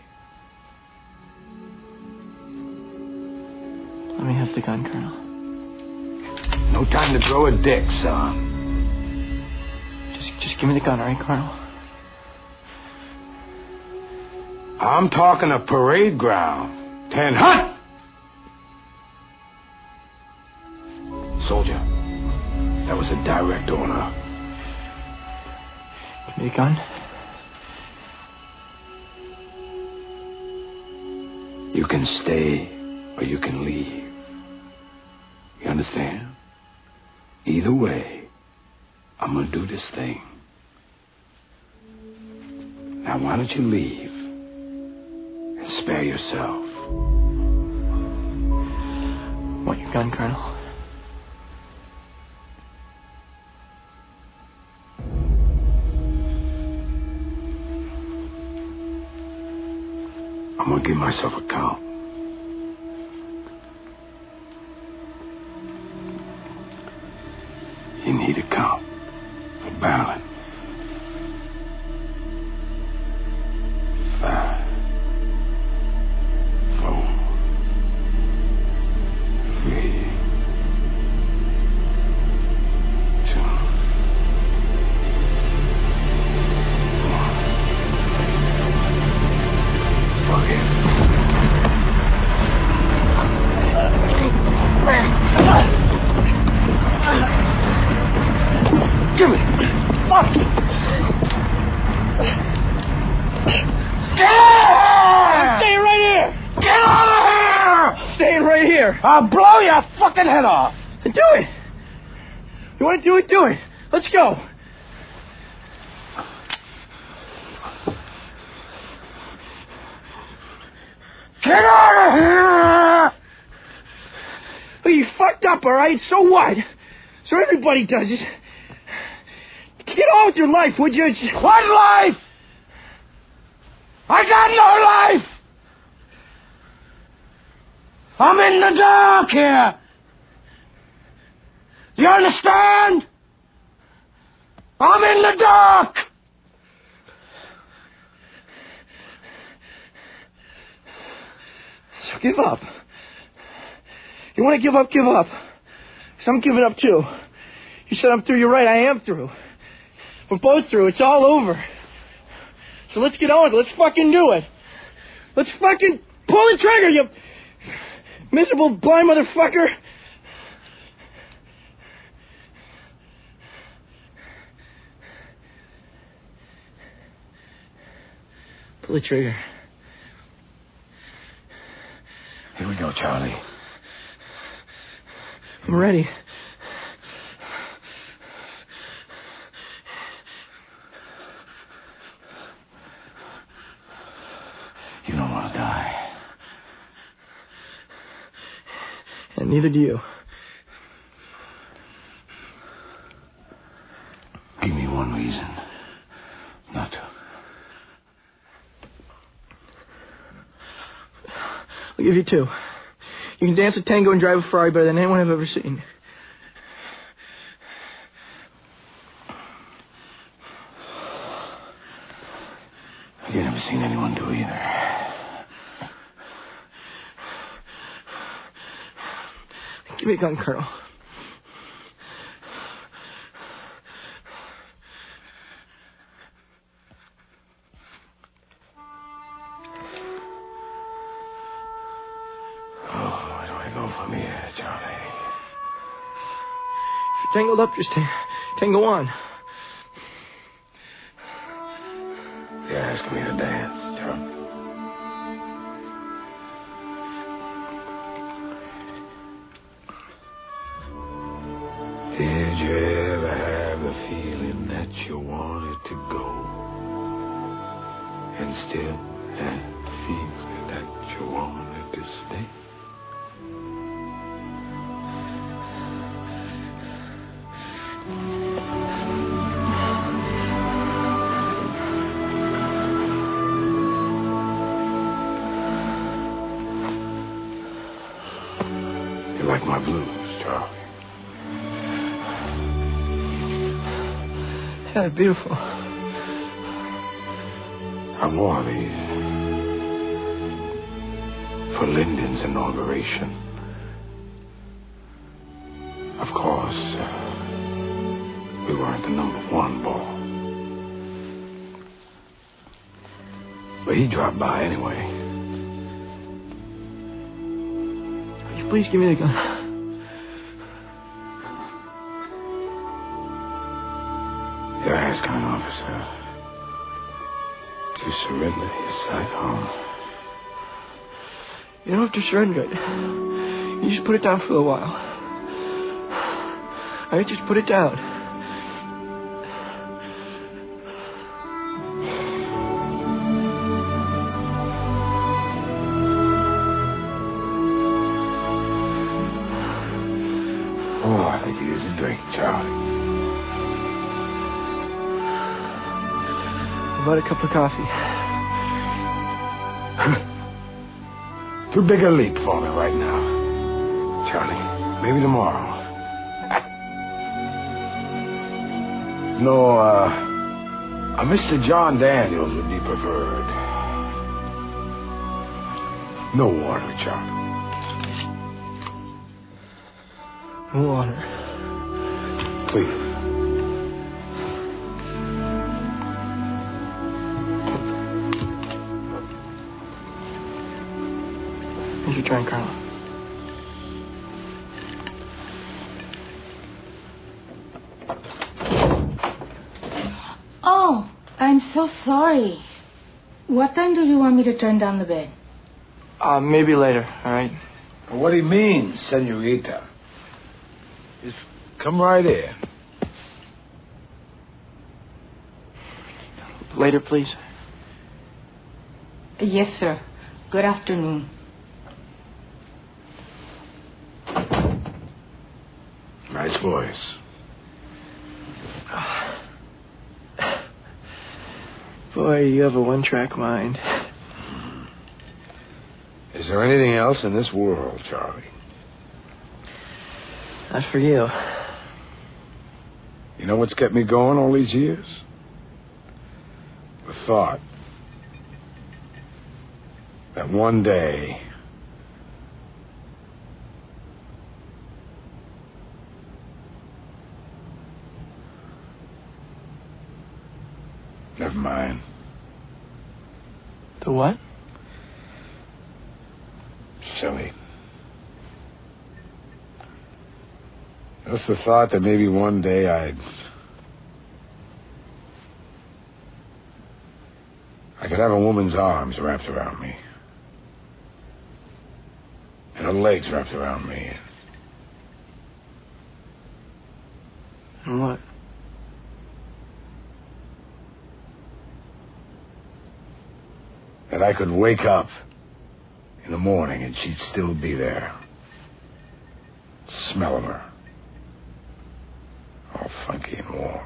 Let me have the gun, Colonel. No time to throw a dick, son. Just give me the gun, all right, Colonel? I'm talking a parade ground. 10 hunt! Soldier, that was a direct order. Give me the gun. You can stay or you can leave. You understand? Either way, I'm gonna do this thing. Now why don't you leave and spare yourself? Want your gun, Colonel? I'm gonna give myself a count. You need a count for balance. 5, 4, 3, 2. here. I'll blow your fucking head off. Do it. You want to do it? Do it. Let's go. Get out of here! Well, you fucked up, all right? So what? So everybody does it. Get on with your life, would you? What life? I got no life! I'm in the dark here! You understand? I'm in the dark! So give up. You want to give up, give up. Because I'm giving up too. You said I'm through, you're right, I am through. We're both through, it's all over. So let's get on with it, let's fucking do it. Let's fucking pull the trigger, you miserable blind motherfucker. Pull the trigger. Here we go, Charlie. I'm ready. You don't want to die. And neither do you. Give me one reason not to. I'll give you two. You can dance a tango and drive a Ferrari better than anyone I've ever seen. You've never seen anyone do either. Give me a gun, Colonel. Tangled up, just tango on. You're asking me to dance, Charlie. Did you ever have the feeling that you wanted to go and still have the feeling that you wanted to stay? Like my blues, Charlie. Yeah, they're beautiful. I wore these for Lyndon's inauguration. Of course, we weren't the #1 ball. But he dropped by anyway. Please give me the gun. You're asking an officer to surrender his sidearm. You don't have to surrender it. You just put it down for a while. All right, just put it down. Oh, I think it is a drink, Charlie. How about a cup of coffee? Too big a leap for me right now. Charlie, maybe tomorrow. No, a Mr. John Daniels would be preferred. No water, Charlie. Water. Please. Here's your drink, Carla. Oh, I'm so sorry. What time do you want me to turn down the bed? Maybe later, all right? Well, what he means, senorita, is come right in. Later, please. Yes, sir. Good afternoon. Nice voice. Boy, you have a one-track mind. Is there anything else in this world, Charlie? Not for you. You know what's kept me going all these years? The thought that one day never mind. The what? Silly. Just the thought that maybe one day I could have a woman's arms wrapped around me. And her legs wrapped around me. And what? That I could wake up in the morning and she'd still be there. Smell of her. All funky and warm.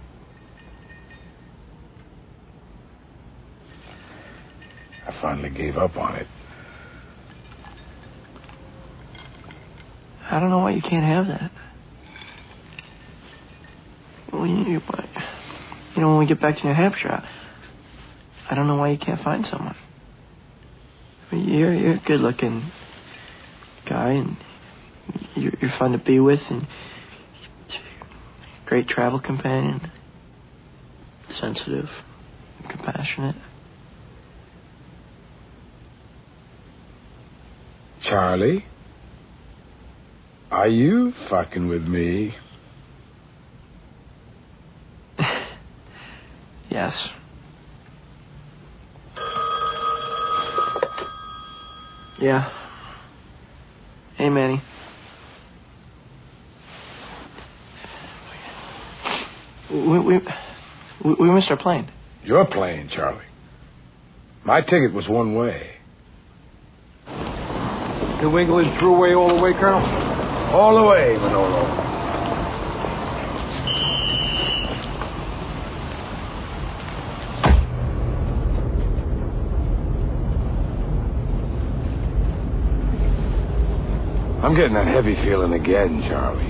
I finally gave up on it. I don't know why you can't have that. Well, you know, when we get back to New Hampshire, I don't know why you can't find someone. I mean, you're a good-looking guy, and you're fun to be with, and great travel companion, sensitive, and compassionate. Charlie, are you fucking with me? Yes. Yeah. Hey, Manny. We missed our plane. Your plane, Charlie. My ticket was one way. The Wiggler's Brewway all the way, Colonel? All the way, Manolo. I'm getting that heavy feeling again, Charlie.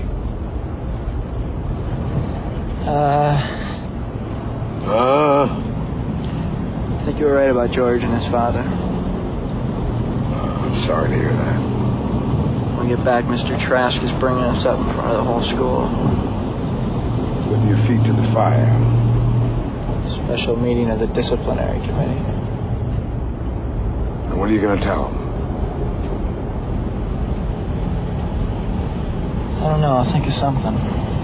I think you were right about George and his father. I'm sorry to hear that. When we get back, Mr. Trask is bringing us up in front of the whole school. Putting your feet to the fire. Special meeting of the disciplinary committee. And what are you going to tell them? I don't know. I'll think of something.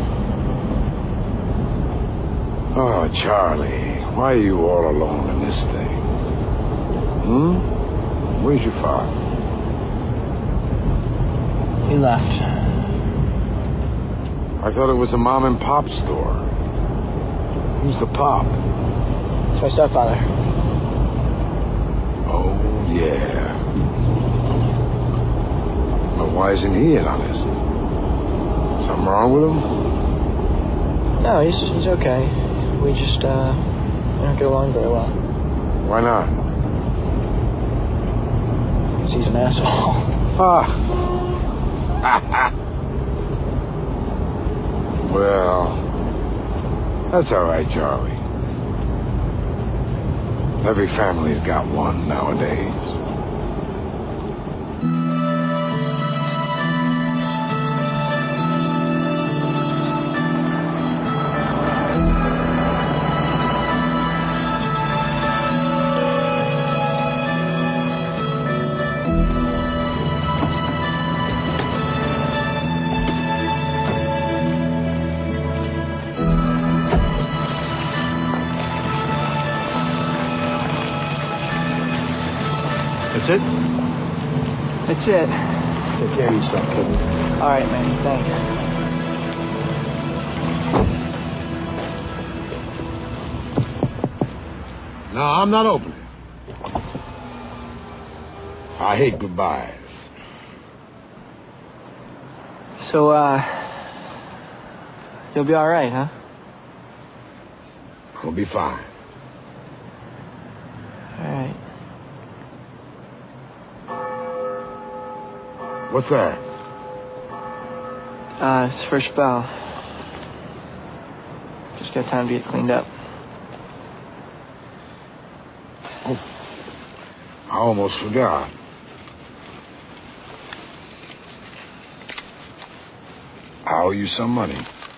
Oh, Charlie, why are you all alone in this thing? Where's your father? He left. I thought it was a mom and pop store. Who's the pop? It's my stepfather. Oh, yeah. But why isn't he in on this? Something wrong with him? No, he's okay. We just, we don't get along very well. Why not? Because he's an asshole. Well, that's all right, Charlie. Every family's got one nowadays. That's it? That's it. Take care of yourself, kid. All right, man. Thanks. No, I'm not opening. I hate goodbyes. So, you'll be all right, huh? We'll be fine. All right. What's that? It's first bell. Just got time to get cleaned up. Oh, I almost forgot. I owe you some money.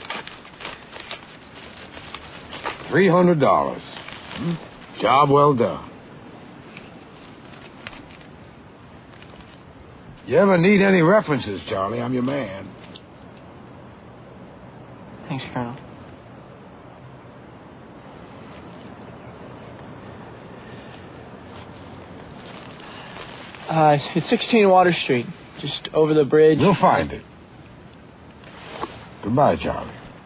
$300. Job well done. You ever need any references, Charlie? I'm your man. Thanks, Colonel. It's 16 Water Street, just over the bridge. You'll find it. Goodbye, Charlie.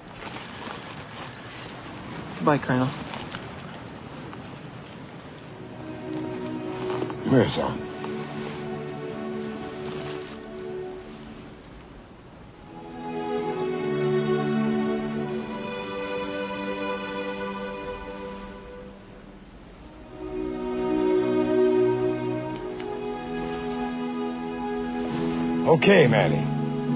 Goodbye, Colonel. Come here, son. Okay, Manny.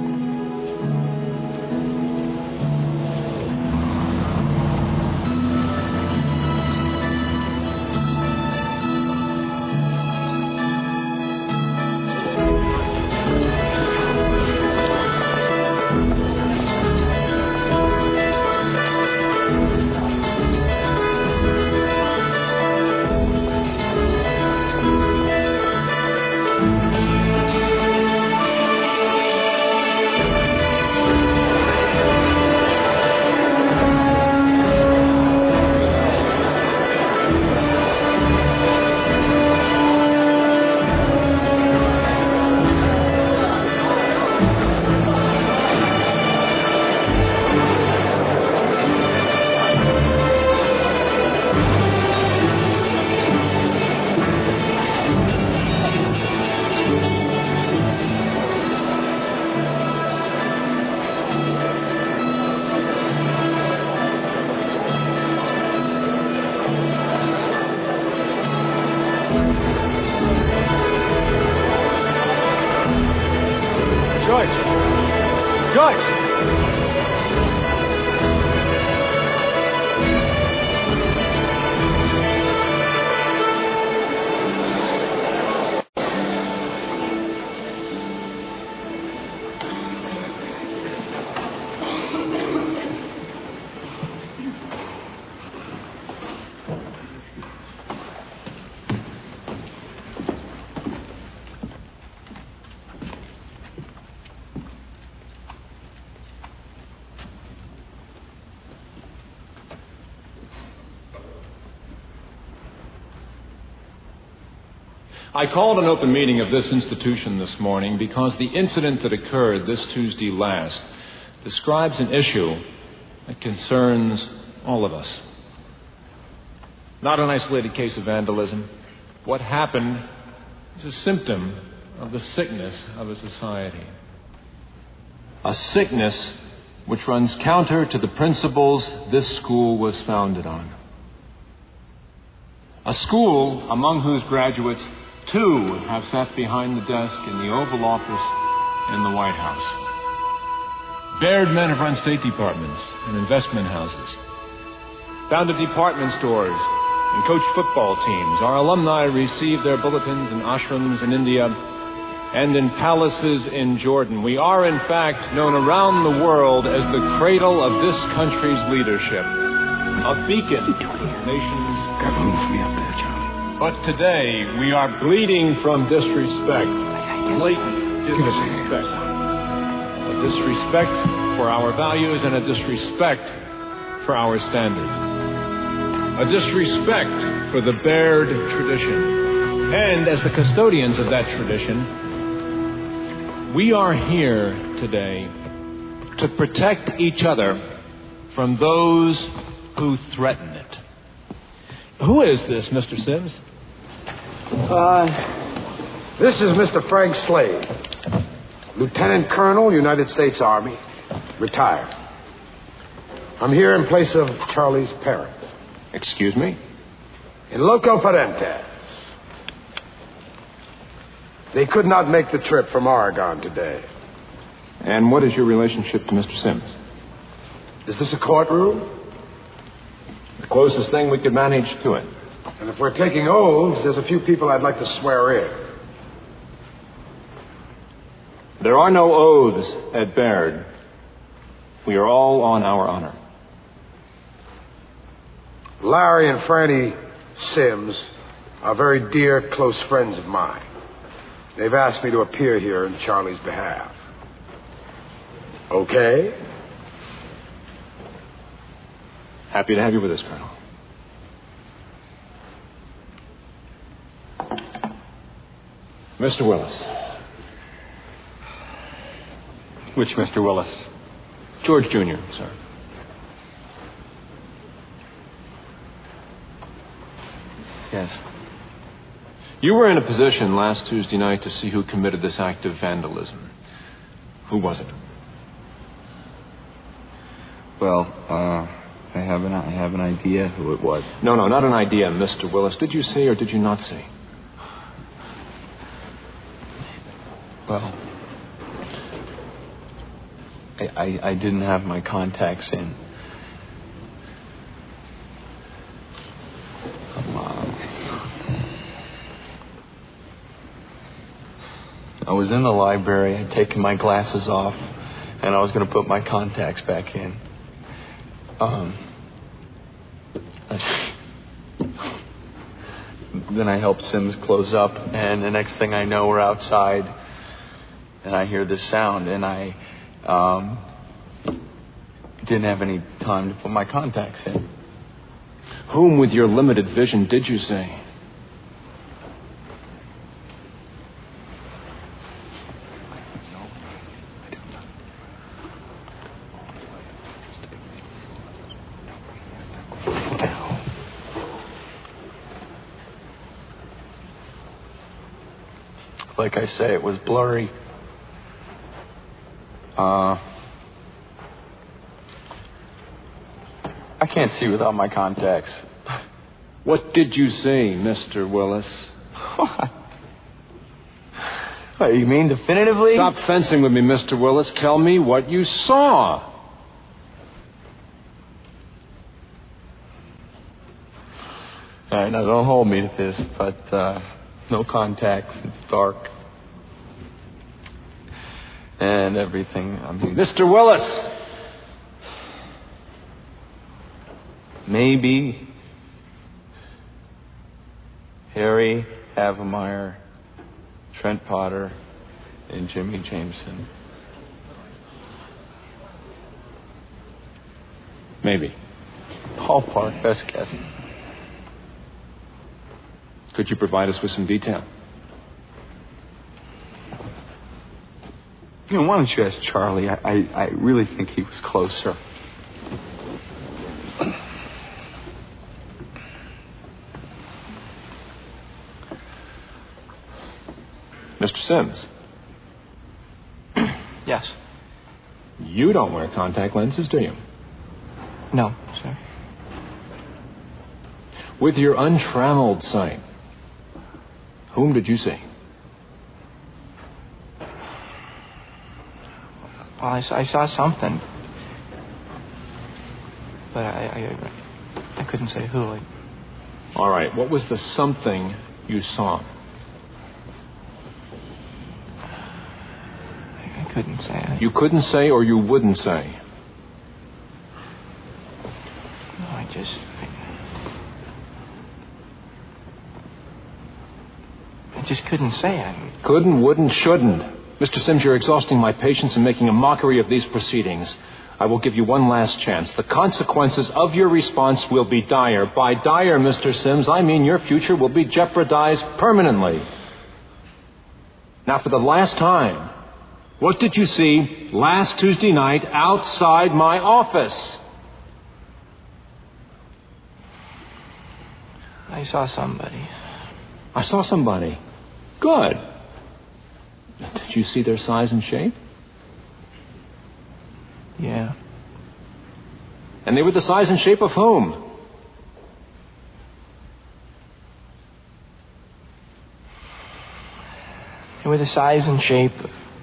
I called an open meeting of this institution this morning because the incident that occurred this Tuesday last describes an issue that concerns all of us. Not an isolated case of vandalism. What happened is a symptom of the sickness of a society. A sickness which runs counter to the principles this school was founded on. A school among whose graduates 2 have sat behind the desk in the Oval Office in the White House. Baird men have run State Departments and investment houses, founded department stores, and coached football teams. Our alumni received their bulletins in ashrams in India and in palaces in Jordan. We are, in fact, known around the world as the cradle of this country's leadership, a beacon of nations. Got room for me up there, Charlie. But today, we are bleeding from disrespect. Blatant disrespect. A disrespect for our values and a disrespect for our standards. A disrespect for the Baird tradition. And as the custodians of that tradition, We are here today to protect each other from those who threaten it. Who is this, Mr. Sims? This is Mr. Frank Slade, Lieutenant Colonel, United States Army, retired. I'm here in place of Charlie's parents. Excuse me? In loco parentes. They could not make the trip from Oregon today. And what is your relationship to Mr. Sims? Is this a courtroom? The closest thing we could manage to it. And if we're taking oaths, there's a few people I'd like to swear in. There are no oaths at Baird. We are all on our honor. Larry and Franny Sims are very dear, close friends of mine. They've asked me to appear here in Charlie's behalf. Okay? Happy to have you with us, Colonel. Mr. Willis. Which Mr. Willis? George Jr., sir. Yes. You were in a position last Tuesday night to see who committed this act of vandalism. Who was it? Well, I have an idea who it was. No, not an idea, Mr. Willis. Did you see or did you not see? Well, I didn't have my contacts in. I was in the library. I'd taken my glasses off, and I was going to put my contacts back in. Then I helped Sims close up, and the next thing I know, we're outside, and I hear this sound, and I didn't have any time to put my contacts in. Whom, with your limited vision, did you see? Like I say, it was blurry. I can't see without my contacts. What did you see, Mr. Willis? What, you mean definitively? Stop fencing with me, Mr. Willis. Tell me what you saw. All right, now don't hold me to this, but no contacts. It's dark. And everything, Mr. Willis! Maybe Harry Havemeyer, Trent Potter, and Jimmy Jameson. Maybe. Ballpark, best guess. Could you provide us with some detail? You know, why don't you ask Charlie? I really think he was closer. Mr. Sims. Yes. You don't wear contact lenses, do you? No, sir. With your untrammeled sight, whom did you see? Well, I saw something, but I couldn't say who. All right. What was the something you saw? I couldn't say. You couldn't say, or you wouldn't say? No, I just couldn't say. Couldn't, wouldn't, shouldn't. Mr. Sims, you're exhausting my patience and making a mockery of these proceedings. I will give you one last chance. The consequences of your response will be dire. By dire, Mr. Sims, I mean your future will be jeopardized permanently. Now, for the last time, What did you see last Tuesday night outside my office? I saw somebody. I saw somebody. Good. Did you see their size and shape? Yeah. And they were the size and shape of whom? They were the size and shape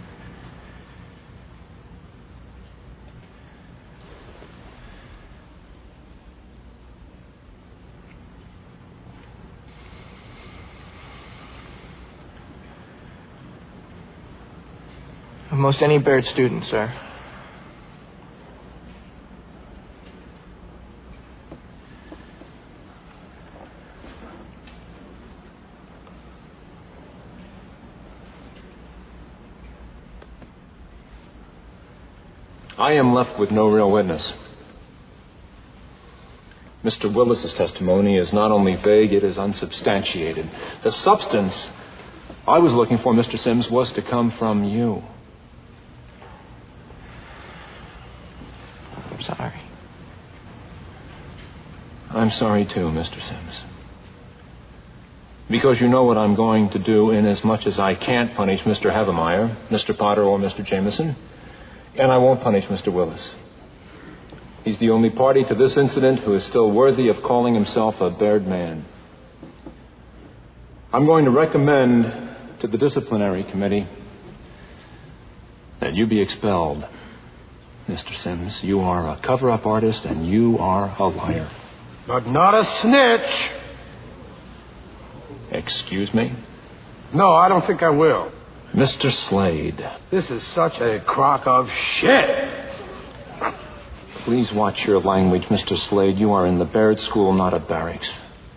of most any Baird student, sir. I am left with no real witness. Mr. Willis's testimony is not only vague, it is unsubstantiated. The substance I was looking for, Mr. Sims, was to come from you. I'm sorry. I'm sorry, too, Mr. Sims. Because you know what I'm going to do inasmuch as I can't punish Mr. Havemeyer, Mr. Potter, or Mr. Jameson. And I won't punish Mr. Willis. He's the only party to this incident who is still worthy of calling himself a Baird man. I'm going to recommend to the disciplinary committee that you be expelled. Mr. Sims, you are a cover-up artist and you are a liar. But not a snitch. Excuse me? No, I don't think I will. Mr. Slade. This is such a crock of shit. Please watch your language, Mr. Slade. You are in the Baird School, not a barracks.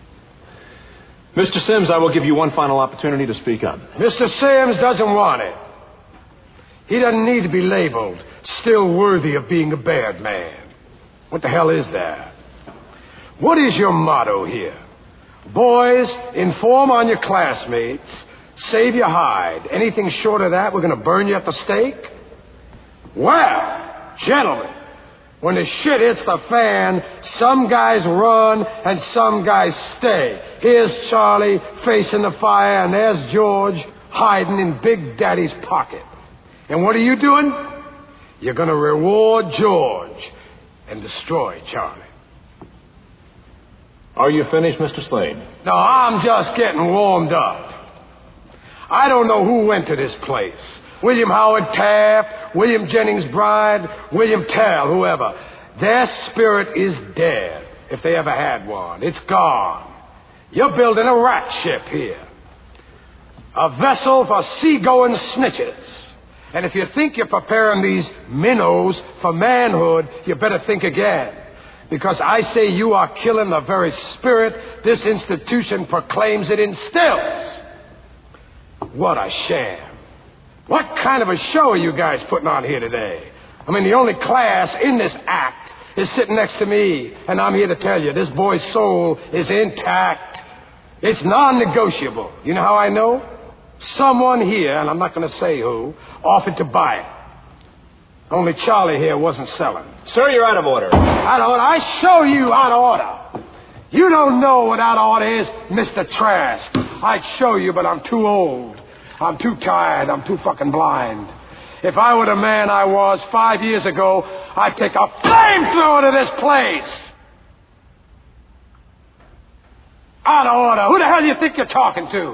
Mr. Sims, I will give you one final opportunity to speak up. Mr. Sims doesn't want it. He doesn't need to be labeled still worthy of being a Baird man. What the hell is that? What is your motto here? Boys, inform on your classmates. Save your hide. Anything short of that, we're going to burn you at the stake? Well, gentlemen, when the shit hits the fan, some guys run and some guys stay. Here's Charlie facing the fire, and there's George hiding in Big Daddy's pocket. And what are you doing? You're going to reward George and destroy Charlie. Are you finished, Mr. Slade? No, I'm just getting warmed up. I don't know who went to this place. William Howard Taft, William Jennings Bryan, William Tell, whoever. Their spirit is dead, if they ever had one. It's gone. You're building a rat ship here. A vessel for seagoing snitches. And if you think you're preparing these minnows for manhood, you better think again. Because I say you are killing the very spirit this institution proclaims it instills. What a sham. What kind of a show are you guys putting on here today? I mean, the only class in this act is sitting next to me, and I'm here to tell you, this boy's soul is intact. It's non-negotiable. You know how I know? Someone here, and I'm not going to say who, offered to buy it. Only Charlie here wasn't selling. Sir, you're out of order. Out of order? I show you out of order. You don't know what out of order is, Mr. Trask. I'd show you, but I'm too old. I'm too tired. I'm too fucking blind. If I were the man I was 5 years ago, I'd take a flamethrower to this place. Out of order. Who the hell do you think you're talking to?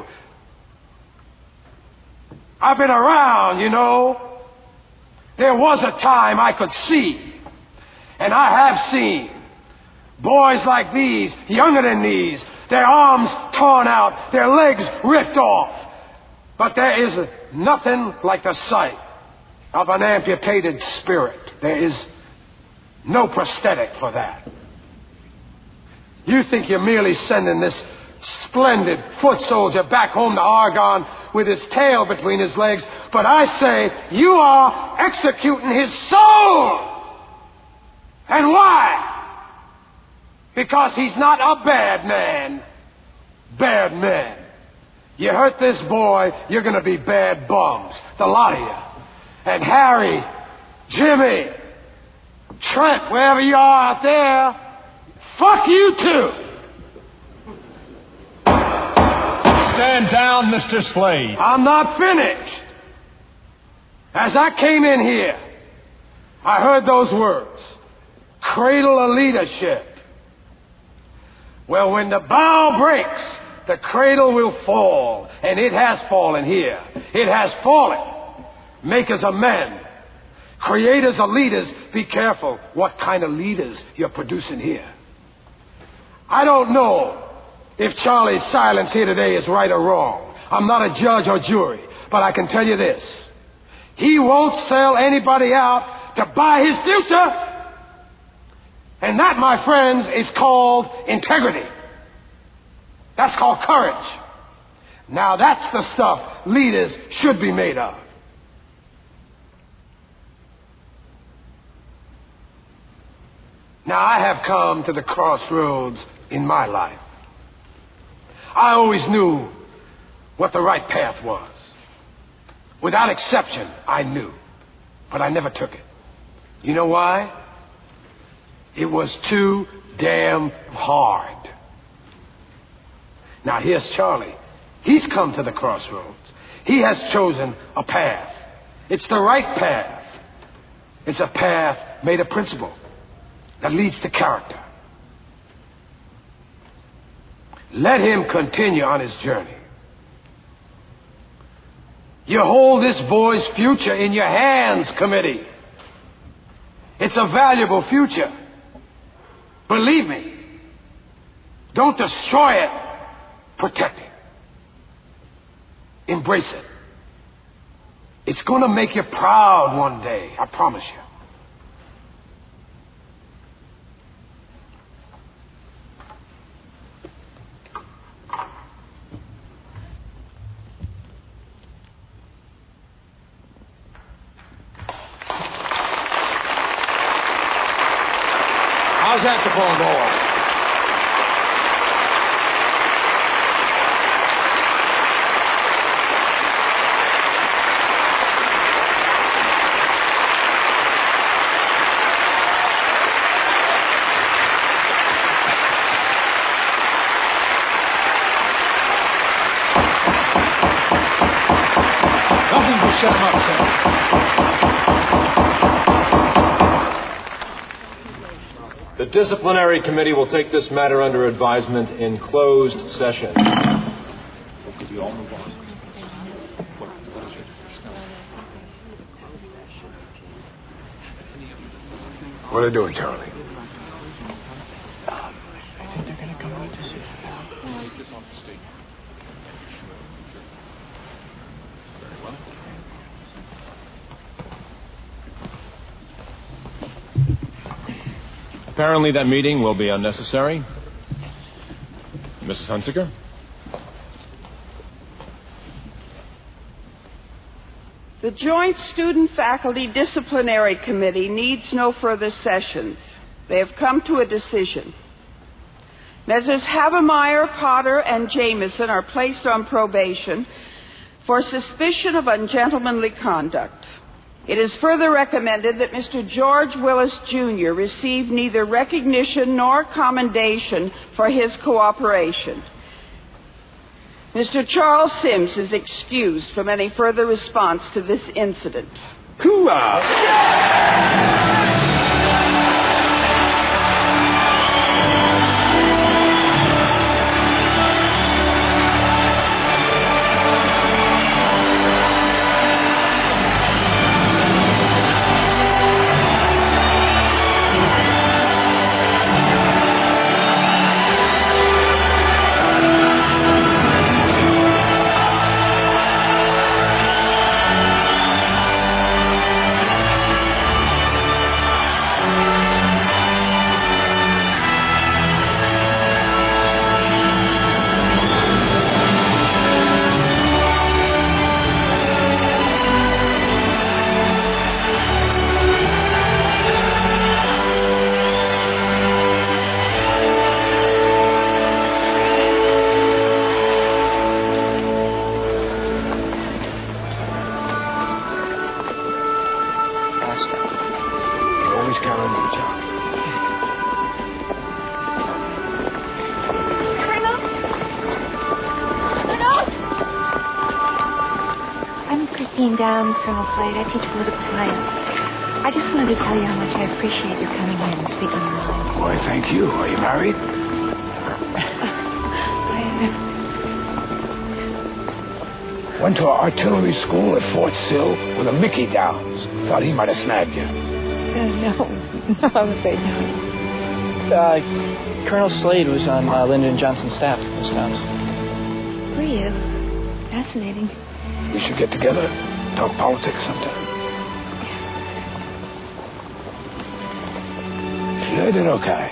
I've been around, you know. There was a time I could see, and I have seen, boys like these, younger than these, their arms torn out, their legs ripped off. But there is nothing like the sight of an amputated spirit. There is no prosthetic for that. You think you're merely sending this splendid foot soldier back home to Argonne with his tail between his legs, but I say you are executing his soul. And why? Because he's not a bad man. Bad men. You hurt this boy, you're going to be bad bums. The lot of you. And Harry, Jimmy, Trent, wherever you are out there, fuck you too. Stand down, Mr. Slade. I'm not finished. As I came in here, I heard those words, cradle of leadership. Well, when the bow breaks, the cradle will fall, and it has fallen here. It has fallen. Makers of men, creators of leaders, be careful what kind of leaders you're producing here. I don't know if Charlie's silence here today is right or wrong. I'm not a judge or jury, but I can tell you this. He won't sell anybody out to buy his future. And that, my friends, is called integrity. That's called courage. Now that's the stuff leaders should be made of. Now I have come to the crossroads in my life. I always knew what the right path was. Without exception, I knew. But I never took it. You know why? It was too damn hard. Now here's Charlie. He's come to the crossroads. He has chosen a path. It's the right path. It's a path made of principle that leads to character. Let him continue on his journey. You hold this boy's future in your hands, committee. It's a valuable future. Believe me. Don't destroy it. Protect it. Embrace it. It's going to make you proud one day, I promise you. How's that, the phone ball? Nothing to shut him up, sir. The disciplinary committee will take this matter under advisement in closed session. What are they doing, Charlie? I think they're going to come to a decision. Apparently that meeting will be unnecessary. Mrs. Hunsiker? The Joint Student-Faculty Disciplinary Committee needs no further sessions. They have come to a decision. Messrs. Havemeyer, Potter, and Jameson are placed on probation for suspicion of ungentlemanly conduct. It is further recommended that Mr. George Willis, Jr. receive neither recognition nor commendation for his cooperation. Mr. Charles Sims is excused from any further response to this incident. count on you, John. I'm Christine Downs, Colonel Slade. I teach political science. I just wanted to tell you how much I appreciate your coming here and speaking your mind. Why, thank you. Are you married? Went to artillery school at Fort Sill with a Mickey Downs. Thought he might have snagged you. No, I'm afraid not. Colonel Slade was on Lyndon Johnson's staff, Miss Downs. Were you? Fascinating. We should get together, talk politics sometime. Should I do okay?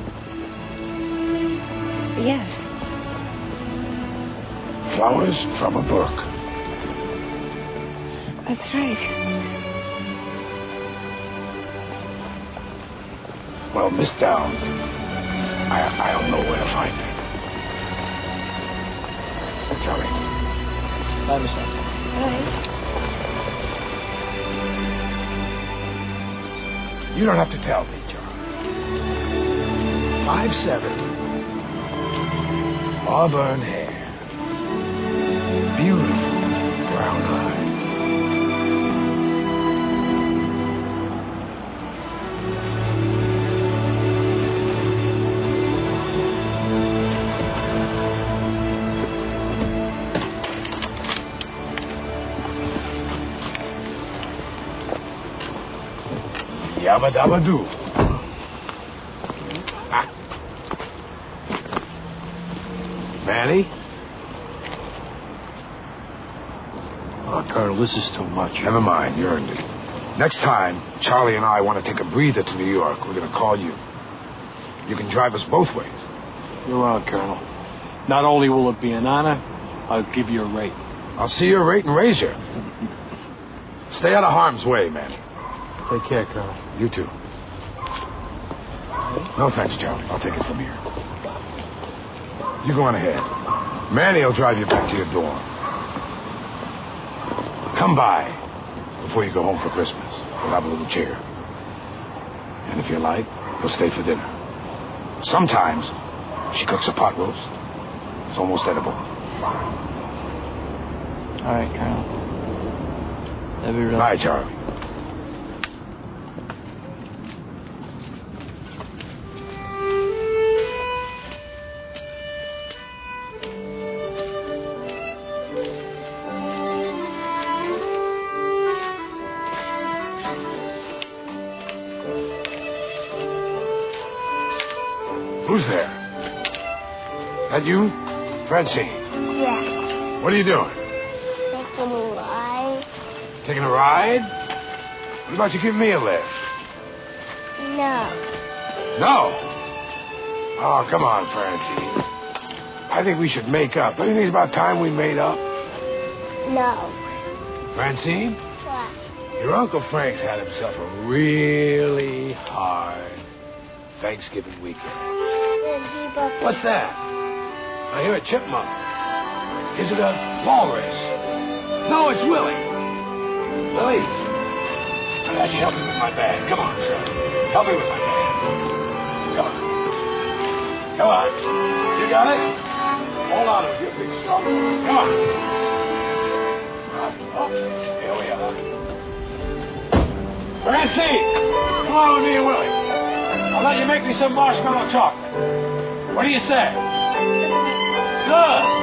Yes. Flowers from a book. That's right. Well, Miss Downs, I don't know where to find her. Charlie. Bye, Miss Downs. Right. You don't have to tell me, Charlie. 5'7", auburn hair, beautiful brown eyes. Yabba dabba doo. Manny? Oh, Colonel, this is too much. Never mind, you earned it. Next time, Charlie and I want to take a breather to New York, we're going to call you. You can drive us both ways. You're on, Colonel. Not only will it be an honor, I'll give you a rate. I'll see your rate and raise you. Stay out of harm's way, Manny. Take care, Colonel. You too. No thanks, Charlie. I'll take it from here. You go on ahead. Manny will drive you back to your dorm. Come by before you go home for Christmas. We'll have a little cheer. And if you like, you'll stay for dinner. Sometimes she cooks a pot roast. It's almost edible. All right, Colonel. That'd be real. Bye, Charlie. Who's there? That you? Francine? Yeah. What are you doing? Taking a ride. Taking a ride? What about you giving me a lift? No. No? Oh, come on, Francine. I think we should make up. Don't you think it's about time we made up? No. Francine? What? Your Uncle Frank's had himself a really hard Thanksgiving weekend. What's that? I hear a chipmunk. Is it a walrus? No, it's Willie. Willie, I got you help me with my bag. Come on, son. Help me with my bag. Come on. Come on. You got it? Hold on to it. You're big strong. Come on. Oh, here we are. Francine, come on with me and Willie. I'll let you make me some marshmallow chocolate. What do you say? Good.